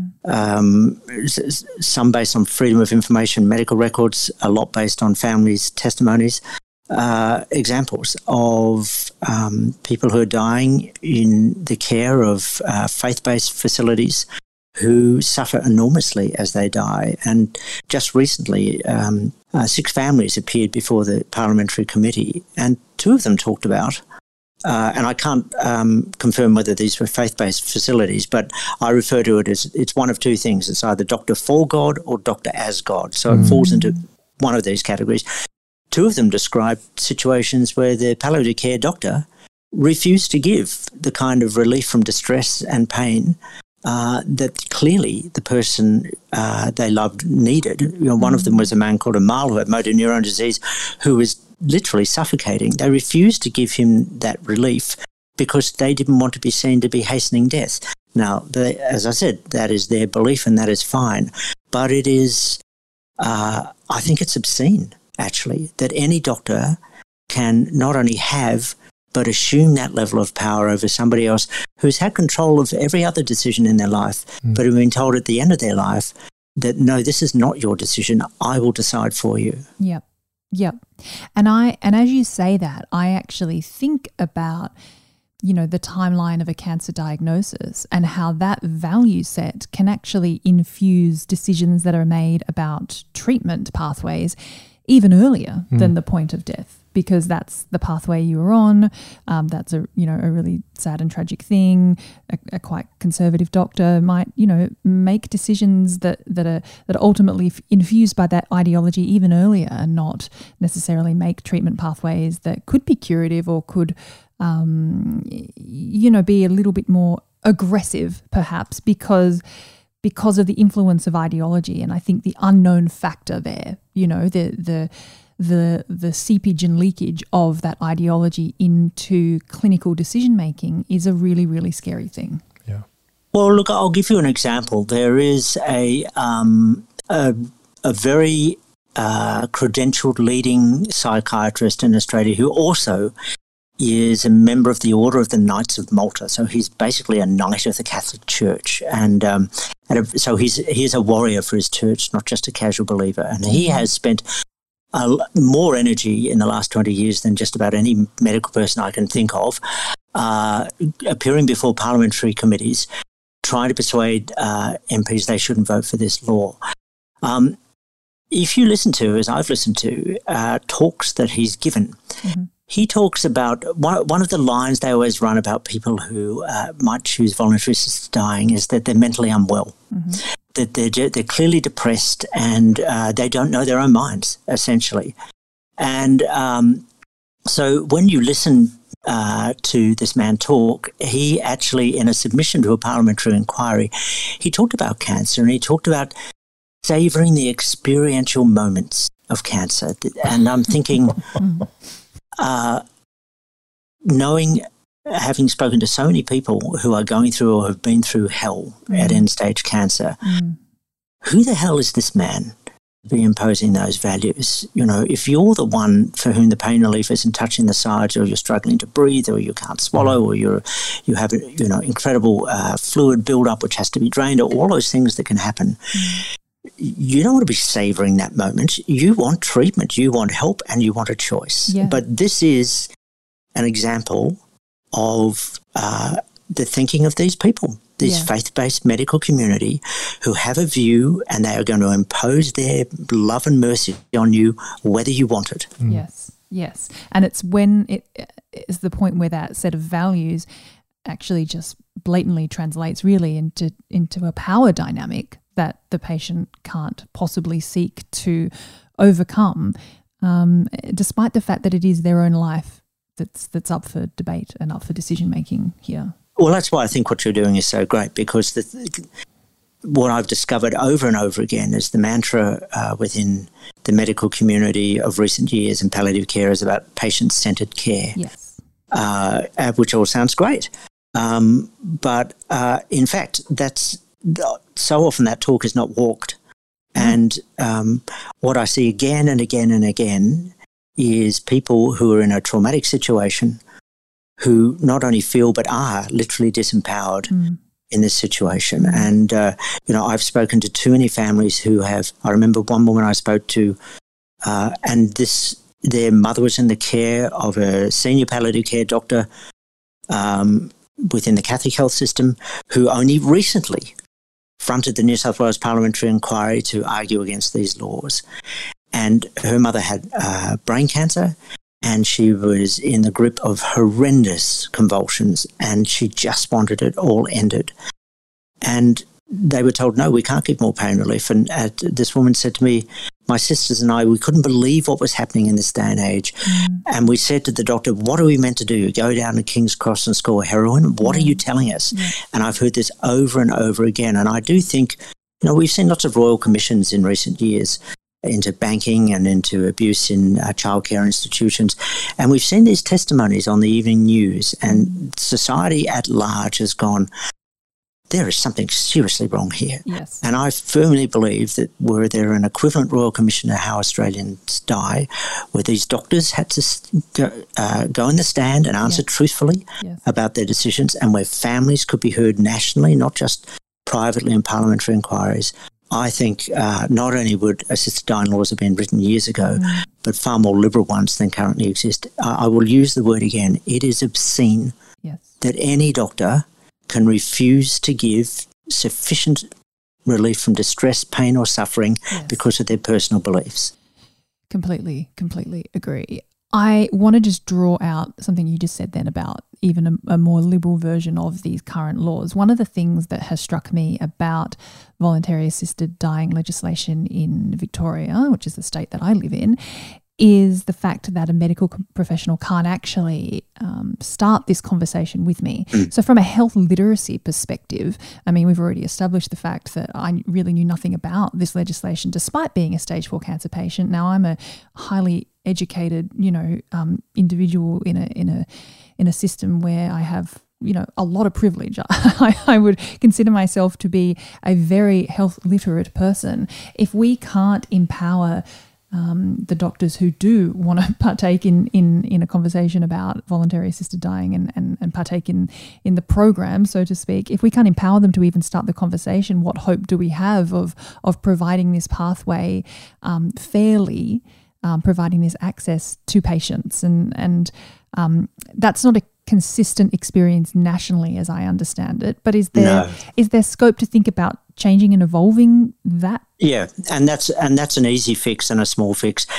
Some based on freedom of information, medical records, a lot based on families' testimonies, examples of people who are dying in the care of faith-based facilities who suffer enormously as they die. And just recently, 6 families appeared before the parliamentary committee, and 2 of them talked about and I can't confirm whether these were faith-based facilities, but I refer to it as it's one of 2 things. It's either doctor for God or doctor as God. So it falls into one of these categories. 2 of them described situations where the palliative care doctor refused to give the kind of relief from distress and pain that clearly the person they loved needed. One of them was a man called Amal who had motor neuron disease, who was literally suffocating. They refused to give him that relief because they didn't want to be seen to be hastening death. Now, as I said, that is their belief and that is fine. But it is, I think it's obscene, actually, that any doctor can not only have but assume that level of power over somebody else who's had control of every other decision in their life, but who've been told at the end of their life that, no, this is not your decision. I will decide for you. Yep. Yep. And as you say that, I actually think about, the timeline of a cancer diagnosis and how that value set can actually infuse decisions that are made about treatment pathways even earlier than the point of death, because that's the pathway you were on. That's a really sad and tragic thing. A quite conservative doctor might make decisions that are ultimately infused by that ideology even earlier, and not necessarily make treatment pathways that could be curative or could be a little bit more aggressive, perhaps because of the influence of ideology. And I think the unknown factor there, the the seepage and leakage of that ideology into clinical decision making is a really, really scary thing. Yeah. Well, look, I'll give you an example. There is a very credentialed leading psychiatrist in Australia who also is a member of the Order of the Knights of Malta. So he's basically a knight of the Catholic Church. So he's a warrior for his church, not just a casual believer. And he has spent more energy in the last 20 years than just about any medical person I can think of, appearing before parliamentary committees, trying to persuade MPs they shouldn't vote for this law. If you listen to, as I've listened to, talks that he's given, he talks about one of the lines they always run about people who might choose voluntary assisted dying is that they're mentally unwell, that they're clearly depressed and they don't know their own minds, essentially. And so when you listen to this man talk, he actually, in a submission to a parliamentary inquiry, he talked about cancer and he talked about savouring the experiential moments of cancer. And I'm thinking, having spoken to so many people who are going through or have been through hell at end-stage cancer, who the hell is this man to be imposing those values? You know, if you're the one for whom the pain relief isn't touching the sides, or you're struggling to breathe, or you can't swallow, or you have incredible fluid build-up which has to be drained, or all those things that can happen, you don't want to be savouring that moment. You want treatment, you want help, and you want a choice. Yeah. But this is an example of the thinking of these people, this faith-based medical community who have a view and they are going to impose their love and mercy on you whether you want it. Yes. And it's when it is the point where that set of values actually just blatantly translates really into a power dynamic that the patient can't possibly seek to overcome, despite the fact that it is their own life that's up for debate and up for decision making here. Well, that's why I think what you're doing is so great, because what I've discovered over and over again is the mantra within the medical community of recent years in palliative care is about patient-centred care. Yes. Which all sounds great. But in fact, that's so often that talk is not walked. And what I see again and again and again is people who are in a traumatic situation who not only feel but are literally disempowered in this situation. And, I've spoken to too many families who have, I remember one woman I spoke to, and their mother was in the care of a senior palliative care doctor within the Catholic health system who only recently fronted the New South Wales parliamentary inquiry to argue against these laws. And her mother had brain cancer and she was in the grip of horrendous convulsions and she just wanted it all ended. And they were told, no, we can't give more pain relief. And this woman said to me, my sisters and I, we couldn't believe what was happening in this day and age. And we said to the doctor, what are we meant to do? Go down to King's Cross and score heroin? What are you telling us? And I've heard this over and over again. And I do think, we've seen lots of royal commissions in recent years into banking and into abuse in childcare institutions. And we've seen these testimonies on the evening news, and society at large has gone, there is something seriously wrong here. Yes. And I firmly believe that were there an equivalent Royal Commission to How Australians Die, where these doctors had to go in the stand and answer truthfully about their decisions, and where families could be heard nationally, not just privately in parliamentary inquiries, I think not only would assisted dying laws have been written years ago, but far more liberal ones than currently exist. I will use the word again. It is obscene that any doctor can refuse to give sufficient relief from distress, pain or suffering because of their personal beliefs. Completely agree. I want to just draw out something you just said then about even a more liberal version of these current laws. One of the things that has struck me about voluntary assisted dying legislation in Victoria, which is the state that I live in, is the fact that a medical professional can't actually start this conversation with me. So from a health literacy perspective, I mean, we've already established the fact that I really knew nothing about this legislation despite being a stage 4 cancer patient. Now I'm a highly educated, individual in a system where I have a lot of privilege. I would consider myself to be a very health literate person. If we can't empower the doctors who do want to partake in a conversation about voluntary assisted dying and partake in the program, so to speak, if we can't empower them to even start the conversation, what hope do we have of providing this pathway fairly, providing this access to patients? And that's not a consistent experience nationally, as I understand it. But is there scope to think about changing and evolving that? Yeah, and that's an easy fix and a small fix.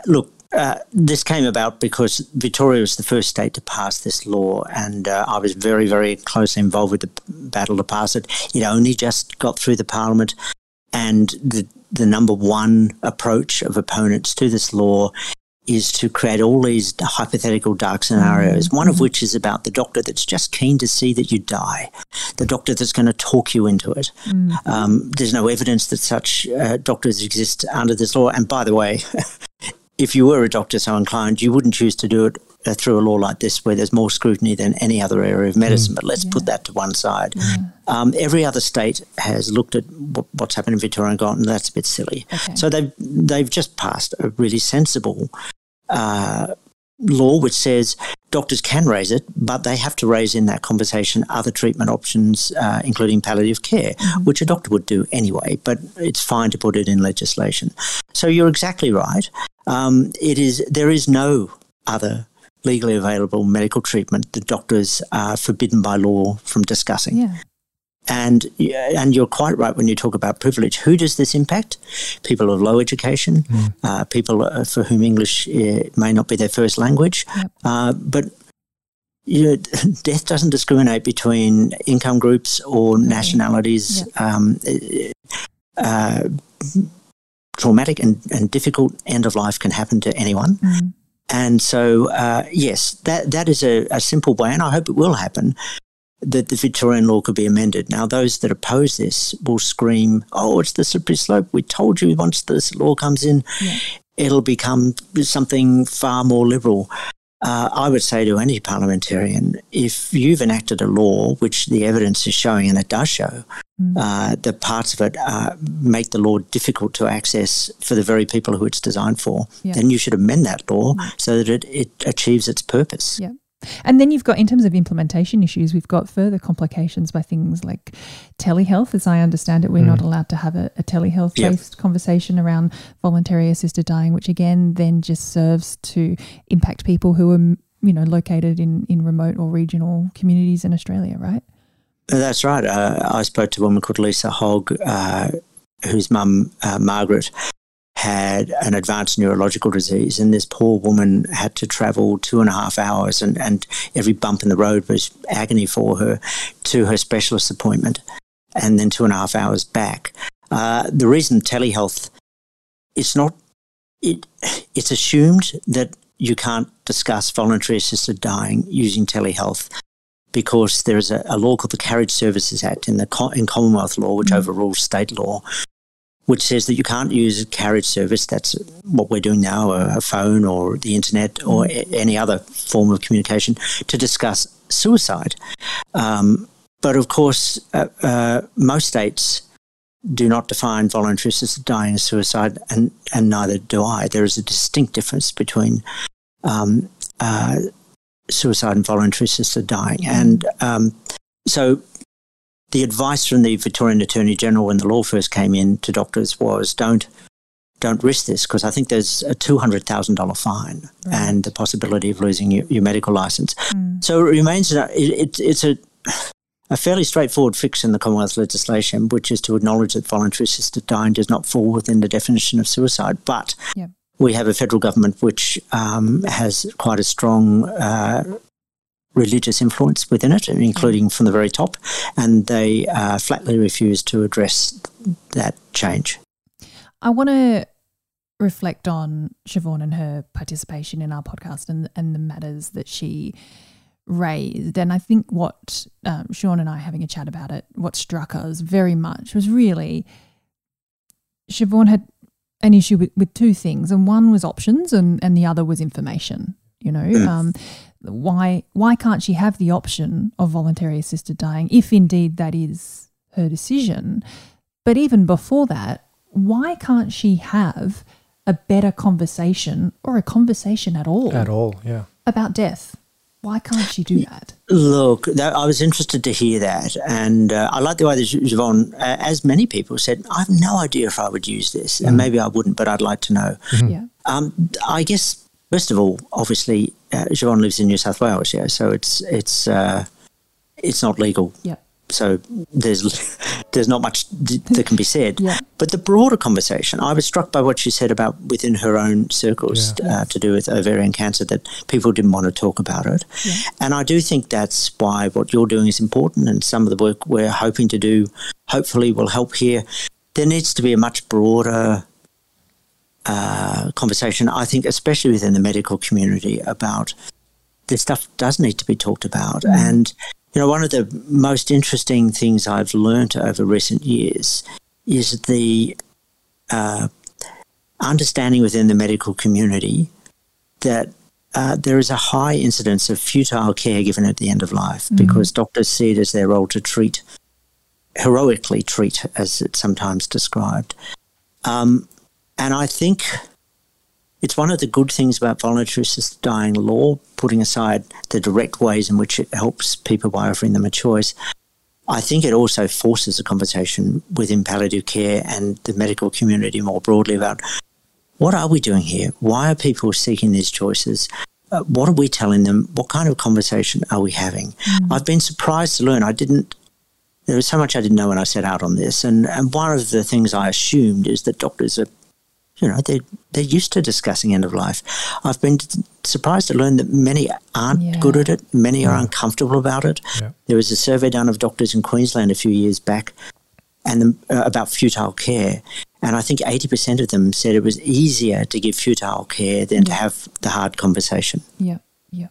This came about because Victoria was the first state to pass this law, and I was very, very closely involved with the battle to pass it. It only just got through the Parliament, and the number one approach of opponents to this law is to create all these hypothetical dark scenarios, one of which is about the doctor that's just keen to see that you die, the doctor that's going to talk you into it. There's no evidence that such doctors exist under this law. And by the way, if you were a doctor so inclined, you wouldn't choose to do it through a law like this where there's more scrutiny than any other area of medicine. But let's put that to one side. Every other state has looked at what's happened in Victoria and gone, that's a bit silly. Okay. So they've just passed a really sensible law which says doctors can raise it, but they have to raise in that conversation other treatment options, including palliative care, which a doctor would do anyway, but it's fine to put it in legislation. So you're exactly right. There is no other legally available medical treatment that doctors are forbidden by law from discussing. Yeah. And you're quite right when you talk about privilege. Who does this impact? People of low education, people for whom English may not be their first language. But death doesn't discriminate between income groups or nationalities. Traumatic and difficult end of life can happen to anyone. And so, yes, that is a simple way, and I hope it will happen, that the Victorian law could be amended. Now, those that oppose this will scream, oh, it's the slippery slope. We told you once this law comes in, it'll become something far more liberal. I would say to any parliamentarian, if you've enacted a law, which the evidence is showing, and it does show, that parts of it make the law difficult to access for the very people who it's designed for, then you should amend that law so that it achieves its purpose. Yeah. And then you've got, in terms of implementation issues, we've got further complications by things like telehealth. As I understand it, we're not allowed to have a telehealth-based conversation around voluntary assisted dying, which again then just serves to impact people who are, located in remote or regional communities in Australia, right? That's right. I spoke to a woman called Lisa Hogg, whose mum, Margaret, had an advanced neurological disease, and this poor woman had to travel 2.5 hours, and every bump in the road was agony for her, to her specialist appointment, and then 2.5 hours back. The reason telehealth, it's assumed that you can't discuss voluntary assisted dying using telehealth, because there is a law called the Carriage Services Act in Commonwealth law, which overrules state law, which says that you can't use a carriage service, that's what we're doing now, a phone or the internet or any other form of communication, to discuss suicide. But of course, most states do not define voluntary assisted dying as suicide, and neither do I. There is a distinct difference between suicide and voluntary assisted dying. And so the advice from the Victorian Attorney General when the law first came in to doctors was don't risk this, because I think there's a $200,000 fine and the possibility of losing your medical licence. So it remains it's a fairly straightforward fix in the Commonwealth legislation, which is to acknowledge that voluntary assisted dying does not fall within the definition of suicide. But we have a federal government which has quite a strong religious influence within it, including from the very top, and they flatly refuse to address that change. I want to reflect on Siobhan and her participation in our podcast and the matters that she raised. And I think what Sean and I having a chat about it, what struck us very much was really Siobhan had an issue with two things, and one was options and the other was information. You know, why can't she have the option of voluntary assisted dying if indeed that is her decision? But even before that, why can't she have a better conversation or a conversation at all? At all, yeah. About death. Why can't she do that? Look, I was interested to hear that. And I like the way that Siobhan, as many people said, I have no idea if I would use this. And maybe I wouldn't, but I'd like to know. Yeah. I guess, first of all, obviously, Siobhan lives in New South Wales, yeah, so it's not legal. Yeah. So there's not much that can be said. Yeah. But the broader conversation, I was struck by what she said about within her own circles to do with ovarian cancer, that people didn't want to talk about it. Yeah. And I do think that's why what you're doing is important, and some of the work we're hoping to do hopefully will help here. There needs to be a much broader conversation, I think, especially within the medical community, about this stuff does need to be talked about. And you know, one of the most interesting things I've learned over recent years is the understanding within the medical community that there is a high incidence of futile care given at the end of life because doctors see it as their role to heroically treat, as it's sometimes described. And I think it's one of the good things about voluntary assisted dying law, putting aside the direct ways in which it helps people by offering them a choice. I think it also forces a conversation within palliative care and the medical community more broadly about what are we doing here? Why are people seeking these choices? What are we telling them? What kind of conversation are we having? I've been surprised to learn. There was so much I didn't know when I set out on this. And one of the things I assumed is that doctors are, you know, they're used to discussing end of life. I've been surprised to learn that many aren't good at it. Many are uncomfortable about it. Yeah. There was a survey done of doctors in Queensland a few years back and about futile care. And I think 80% of them said it was easier to give futile care than to have the hard conversation. Yeah.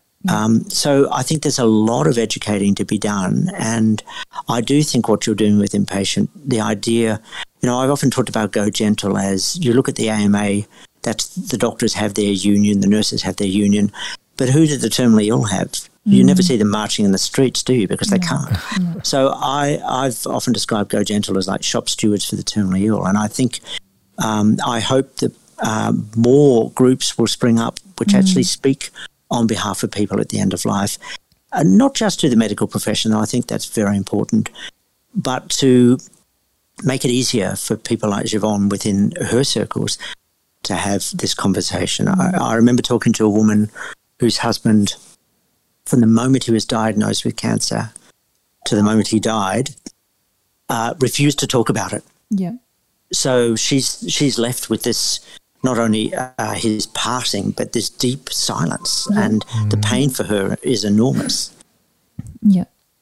So I think there's a lot of educating to be done. And I do think what you're doing with inpatient, the idea, you know, I've often talked about Go Gentle as you look at the AMA, that's the doctors have their union, the nurses have their union, but who do the terminally ill have? You never see them marching in the streets, do you? Because they can't. So I've often described Go Gentle as like shop stewards for the terminally ill. And I think, I hope that more groups will spring up which actually speak on behalf of people at the end of life, not just to the medical profession, I think that's very important, but to make it easier for people like Siobhan within her circles to have this conversation. I remember talking to a woman whose husband, from the moment he was diagnosed with cancer to the moment he died, refused to talk about it. Yeah. So she's left with this, not only his passing, but this deep silence, and the pain for her is enormous. Yeah.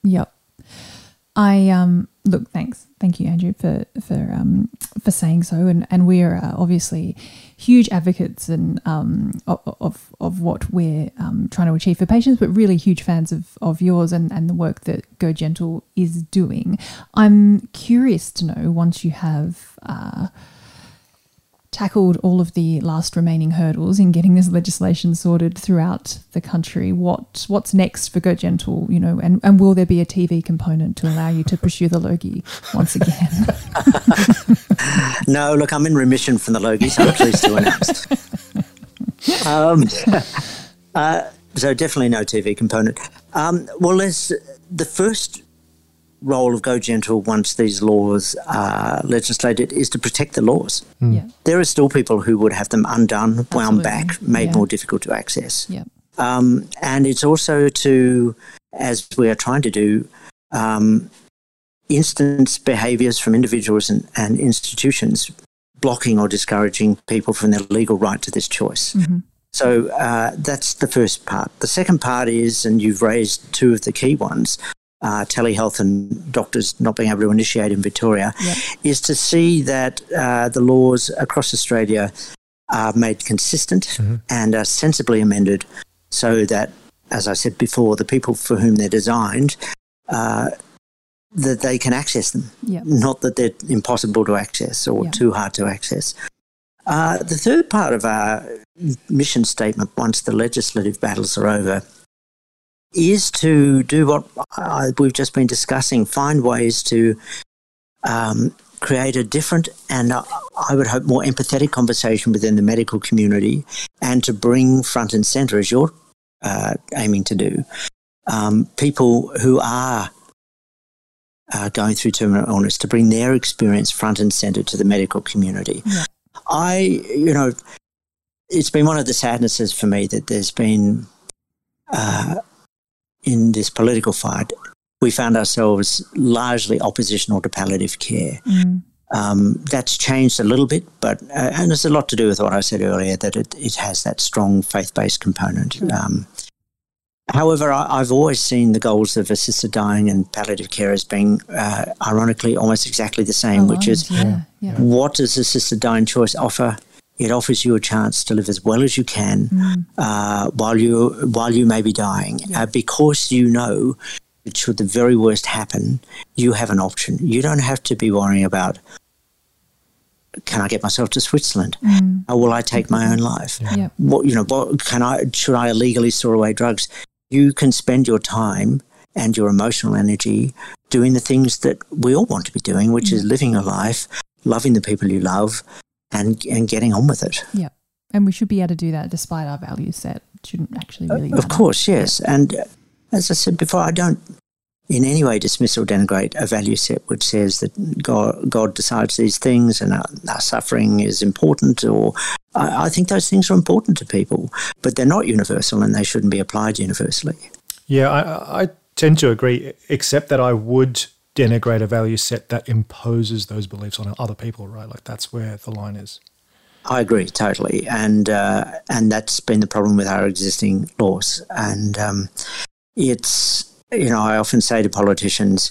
Look, thank you, Andrew, for saying so, and we're obviously huge advocates and of what we're trying to achieve for patients, but really huge fans of yours and the work that Go Gentle is doing. I'm curious to know, once you have tackled all of the last remaining hurdles in getting this legislation sorted throughout the country, what's next for Go Gentle, you know, and will there be a TV component to allow you to pursue the Logie once again? No, look, I'm in remission from the Logie, so I'm pleased to announce. So definitely no TV component. Well, there's the first role of Go Gentle once these laws are legislated is to protect the laws. Yeah. There are still people who would have them undone, wound back, made more difficult to access. Yeah. And it's also to, as we are trying to do, instance behaviours from individuals and institutions blocking or discouraging people from their legal right to this choice. So that's the first part. The second part is, and you've raised two of the key ones, telehealth and doctors not being able to initiate in Victoria, is to see that the laws across Australia are made consistent and are sensibly amended so that, as I said before, the people for whom they're designed, that they can access them, not that they're impossible to access or too hard to access. The third part of our mission statement, once the legislative battles are over, is to do what we've just been discussing, find ways to create a different and I would hope more empathetic conversation within the medical community, and to bring front and centre, as you're aiming to do, people who are going through terminal illness, to bring their experience front and centre to the medical community. It's been one of the sadnesses for me that there's been, in this political fight, we found ourselves largely oppositional to palliative care. That's changed a little bit, but and there's a lot to do with what I said earlier, that it has that strong faith-based component. However, I've always seen the goals of assisted dying and palliative care as being, ironically, almost exactly the same, which is what does assisted dying choice offer? It offers you a chance to live as well as you can while you may be dying, because you know that should the very worst happen, you have an option. You don't have to be worrying about, can I get myself to Switzerland? Or will I take my own life? Should I illegally store away drugs? You can spend your time and your emotional energy doing the things that we all want to be doing, which is living your life, loving the people you love, and getting on with it. Yeah. And we should be able to do that despite our value set. It shouldn't actually really matter. Of course, yes. And as I said before, I don't in any way dismiss or denigrate a value set which says that God decides these things and our suffering is important, or I think those things are important to people, but they're not universal and they shouldn't be applied universally. Yeah, I tend to agree, except that I would denigrate a value set that imposes those beliefs on other people, right? Like that's where the line is. I agree totally, and that's been the problem with our existing laws. And it's, I often say to politicians,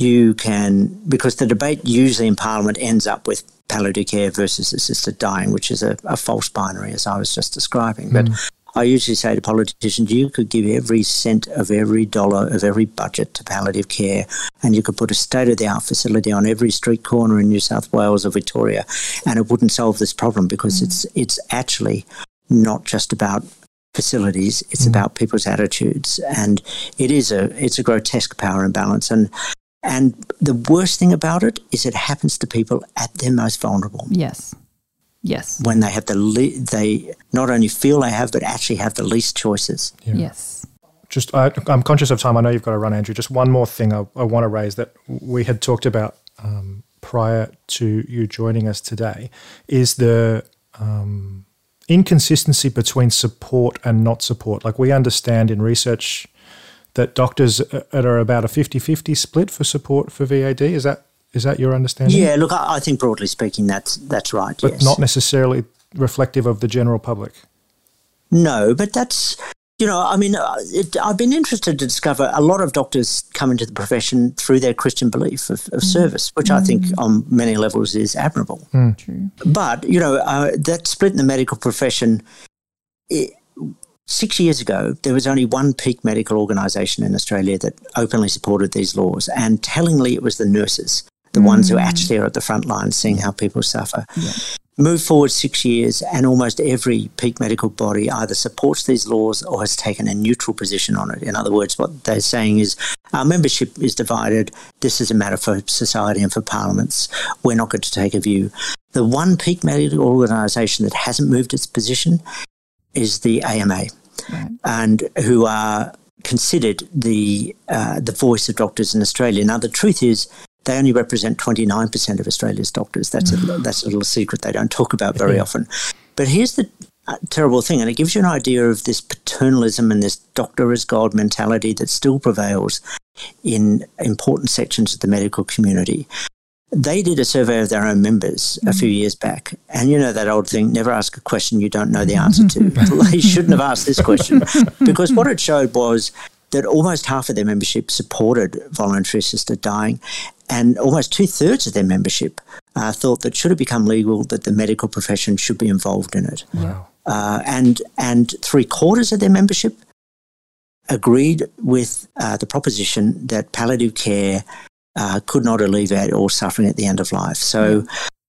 because the debate usually in Parliament ends up with palliative care versus assisted dying, which is a false binary, as I was just describing. But I usually say to politicians, you could give every cent of every dollar of every budget to palliative care, and you could put a state-of-the-art facility on every street corner in New South Wales or Victoria, and it wouldn't solve this problem, because it's actually not just about facilities, it's about people's attitudes, and it's a grotesque power imbalance. And the worst thing about it is it happens to people at their most vulnerable. Yes. When they have they not only feel they have, but actually have the least choices. Yeah. Yes. Just, I'm conscious of time. I know you've got to run, Andrew. Just one more thing I want to raise that we had talked about prior to you joining us today is the inconsistency between support and not support. Like, we understand in research that doctors are about a 50-50 split for support for VAD. Is that your understanding? Yeah, look, I think broadly speaking that's right, but yes. Not necessarily reflective of the general public. No, but that's, I've been interested to discover a lot of doctors come into the profession through their Christian belief of service, which I think on many levels is admirable. True. But, that split in the medical profession, 6 years ago, there was only one peak medical organisation in Australia that openly supported these laws, and tellingly it was the nurses, the ones who actually are at the front line seeing how people suffer. Yeah. Move forward 6 years and almost every peak medical body either supports these laws or has taken a neutral position on it. In other words, what they're saying is our membership is divided. This is a matter for society and for parliaments. We're not going to take a view. The one peak medical organisation that hasn't moved its position is the AMA, and who are considered the voice of doctors in Australia. Now, the truth is they only represent 29% of Australia's doctors. That's a little secret they don't talk about very often. But here's the terrible thing, and it gives you an idea of this paternalism and this doctor as God mentality that still prevails in important sections of the medical community. They did a survey of their own members a few years back, and that old thing, never ask a question you don't know the answer to. They shouldn't have asked this question, because what it showed was that almost half of their membership supported voluntary assisted dying, and almost 2/3 of their membership thought that should it become legal, that the medical profession should be involved in it. Wow. And 3/4 of their membership agreed with the proposition that palliative care could not alleviate all suffering at the end of life. So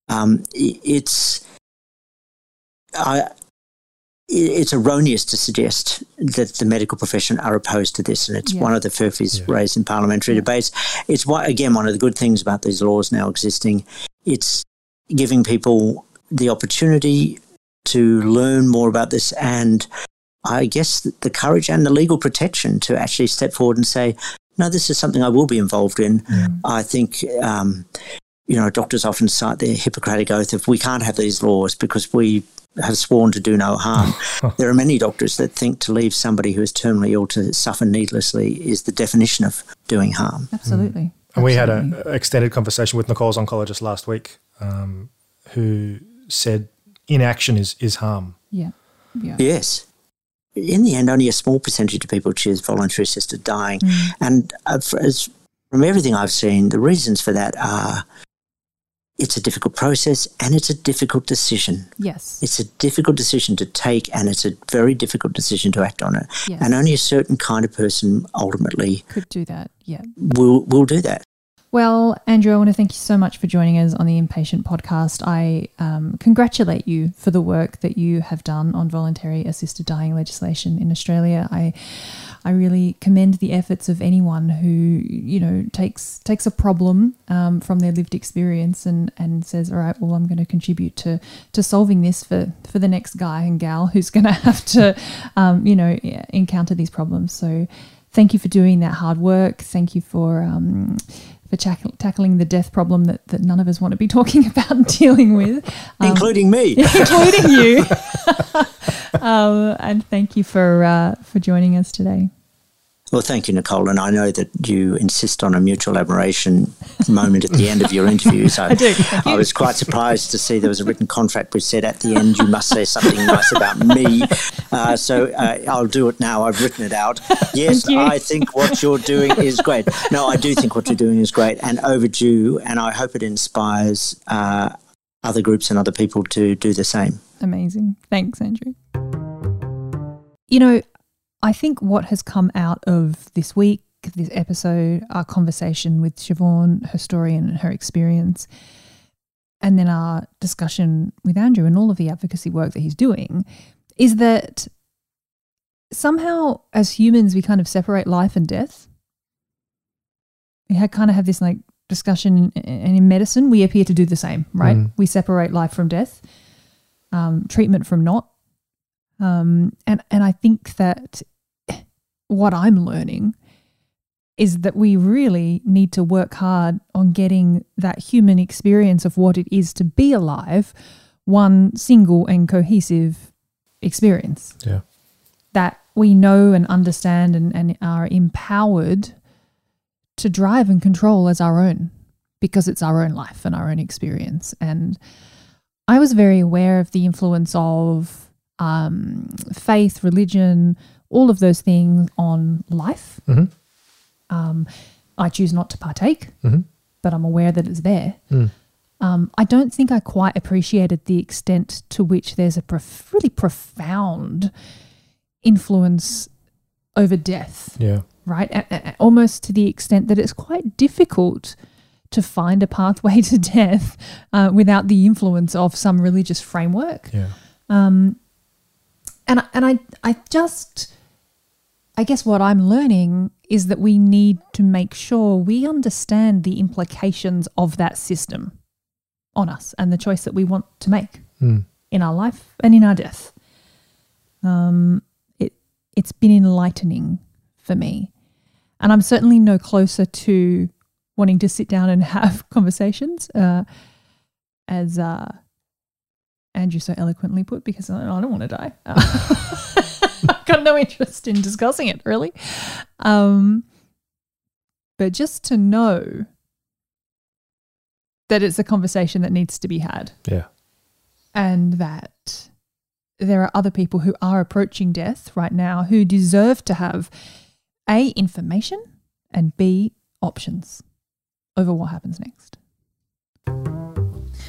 it's erroneous to suggest that the medical profession are opposed to this, and it's one of the furphies raised in parliamentary debates. It's again one of the good things about these laws now existing. It's giving people the opportunity to learn more about this, and I guess the courage and the legal protection to actually step forward and say, no, this is something I will be involved in. I think doctors often cite their Hippocratic oath of we can't have these laws because we have sworn to do no harm. There are many doctors that think to leave somebody who is terminally ill to suffer needlessly is the definition of doing harm. Absolutely. And we had an extended conversation with Nicole's oncologist last week who said inaction is harm. Yeah. Yes. In the end, only a small percentage of people choose voluntary assisted dying. And from everything I've seen, the reasons for that are it's a difficult process and it's a difficult decision. Yes. It's a difficult decision to take and it's a very difficult decision to act on it. Yes. And only a certain kind of person ultimately could do that, will do that. Well, Andrew, I want to thank you so much for joining us on the Inpatient podcast. I congratulate you for the work that you have done on voluntary assisted dying legislation in Australia. I really commend the efforts of anyone who, takes a problem from their lived experience and says, all right, well, I'm going to contribute to solving this for the next guy and gal who's going to have to, encounter these problems. So thank you for doing that hard work. Thank you for tackling the death problem that none of us want to be talking about and dealing with. Including me. Including you. And thank you for joining us today. Well, thank you, Nicole. And I know that you insist on a mutual admiration moment at the end of your interviews. I do. I was quite surprised to see there was a written contract which said at the end you must say something nice about me. So I'll do it now. I've written it out. Yes, I think what you're doing is great. No, I do think what you're doing is great and overdue, and I hope it inspires other groups and other people to do the same. Amazing. Thanks, Andrew. I think what has come out of this week, this episode, our conversation with Siobhan, her story and her experience, and then our discussion with Andrew and all of the advocacy work that he's doing, is that somehow as humans we kind of separate life and death. We kind of have this discussion, and in medicine we appear to do the same, right? We separate life from death, treatment from not. And I think that what I'm learning is that we really need to work hard on getting that human experience of what it is to be alive, one single and cohesive experience. Yeah. That we know and understand and are empowered to drive and control as our own, because it's our own life and our own experience. And I was very aware of the influence of faith, religion, all of those things on life. I choose not to partake, but I'm aware that it's there. I don't think I quite appreciated the extent to which there's a really profound influence over death. Yeah. Right? Almost to the extent that it's quite difficult to find a pathway to death without the influence of some religious framework. Yeah. And I guess what I'm learning is that we need to make sure we understand the implications of that system on us and the choice that we want to make in our life and in our death. It's been enlightening for me. And I'm certainly no closer to wanting to sit down and have conversations as Andrew so eloquently put, because I don't want to die. I've got no interest in discussing it, really. But just to know that it's a conversation that needs to be had. Yeah. And that there are other people who are approaching death right now who deserve to have A, information, and B, options over what happens next.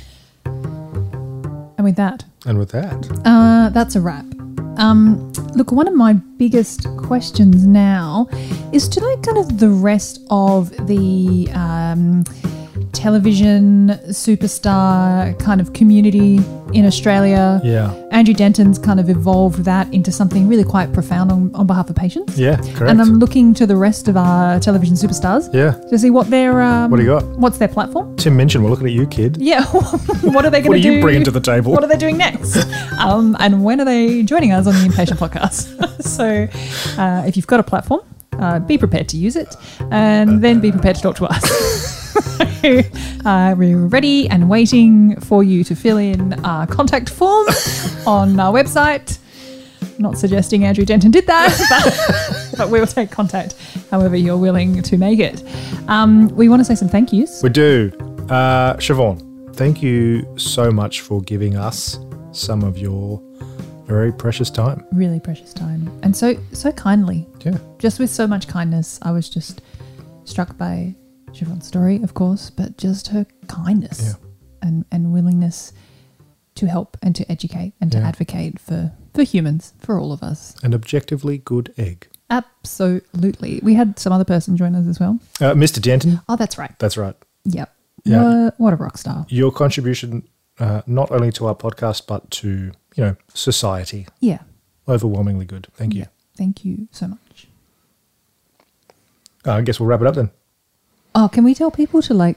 And with that, that's a wrap. Look, one of my biggest questions now is to know kind of the rest of the television superstar kind of community in Australia. Yeah. Andrew Denton's kind of evolved that into something really quite profound on behalf of patients. Yeah, correct. And I'm looking to the rest of our television superstars. Yeah. To see what their what do you got? What's their platform? Tim Minchin, we're looking at you, kid. Yeah. What are they going to do? What are you bringing to the table? What are they doing next? And when are they joining us on the Inpatient Podcast? So if you've got a platform, be prepared to use it, and then be prepared to talk to us. We're ready and waiting for you to fill in our contact form on our website. Not suggesting Andrew Denton did that, but we'll take contact however you're willing to make it. We want to say some thank yous. We do. Siobhan, thank you so much for giving us some of your very precious time. Really precious time. And so kindly. Yeah. Just with so much kindness. I was just struck by Siobhan's story, of course, but just her kindness and willingness to help and to educate and to advocate for humans, for all of us. An objectively good egg. Absolutely. We had some other person join us as well. Mr. Denton. Oh, that's right. That's right. Yep. Yeah. What a rock star. Your contribution, not only to our podcast, but to, society. Yeah. Overwhelmingly good. Thank you. Yeah. Thank you so much. I guess we'll wrap it up then. Oh, can we tell people to like?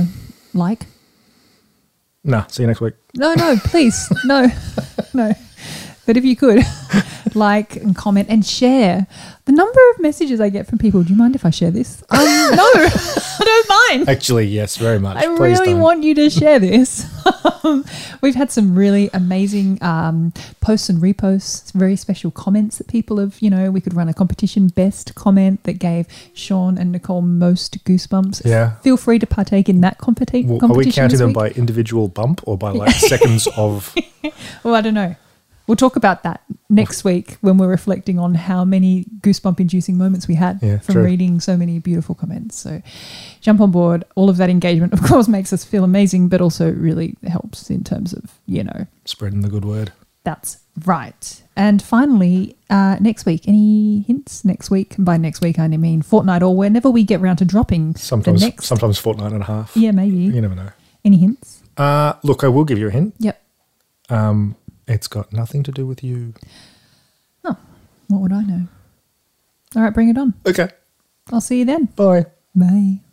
Nah, see you next week. No, please. No. But if you could, like and comment and share. The number of messages I get from people, do you mind if I share this? No, I don't mind. Actually, yes, very much. I Please really don't. want you to share this. We've had some really amazing posts and reposts, very special comments that people have, we could run a competition best comment that gave Sean and Nicole most goosebumps. Yeah. Feel free to partake in that competition. Are we counting them by individual bump or by seconds of... Well, I don't know. We'll talk about that next week when we're reflecting on how many goosebump-inducing moments we had from reading so many beautiful comments. So jump on board. All of that engagement, of course, makes us feel amazing, but also really helps in terms of, spreading the good word. That's right. And finally, next week, any hints next week? And by next week, I mean fortnight or whenever we get around to dropping Sometimes fortnight and a half. Yeah, maybe. You never know. Any hints? Look, I will give you a hint. Yep. It's got nothing to do with you. Oh, what would I know? All right, bring it on. Okay. I'll see you then. Bye. Bye.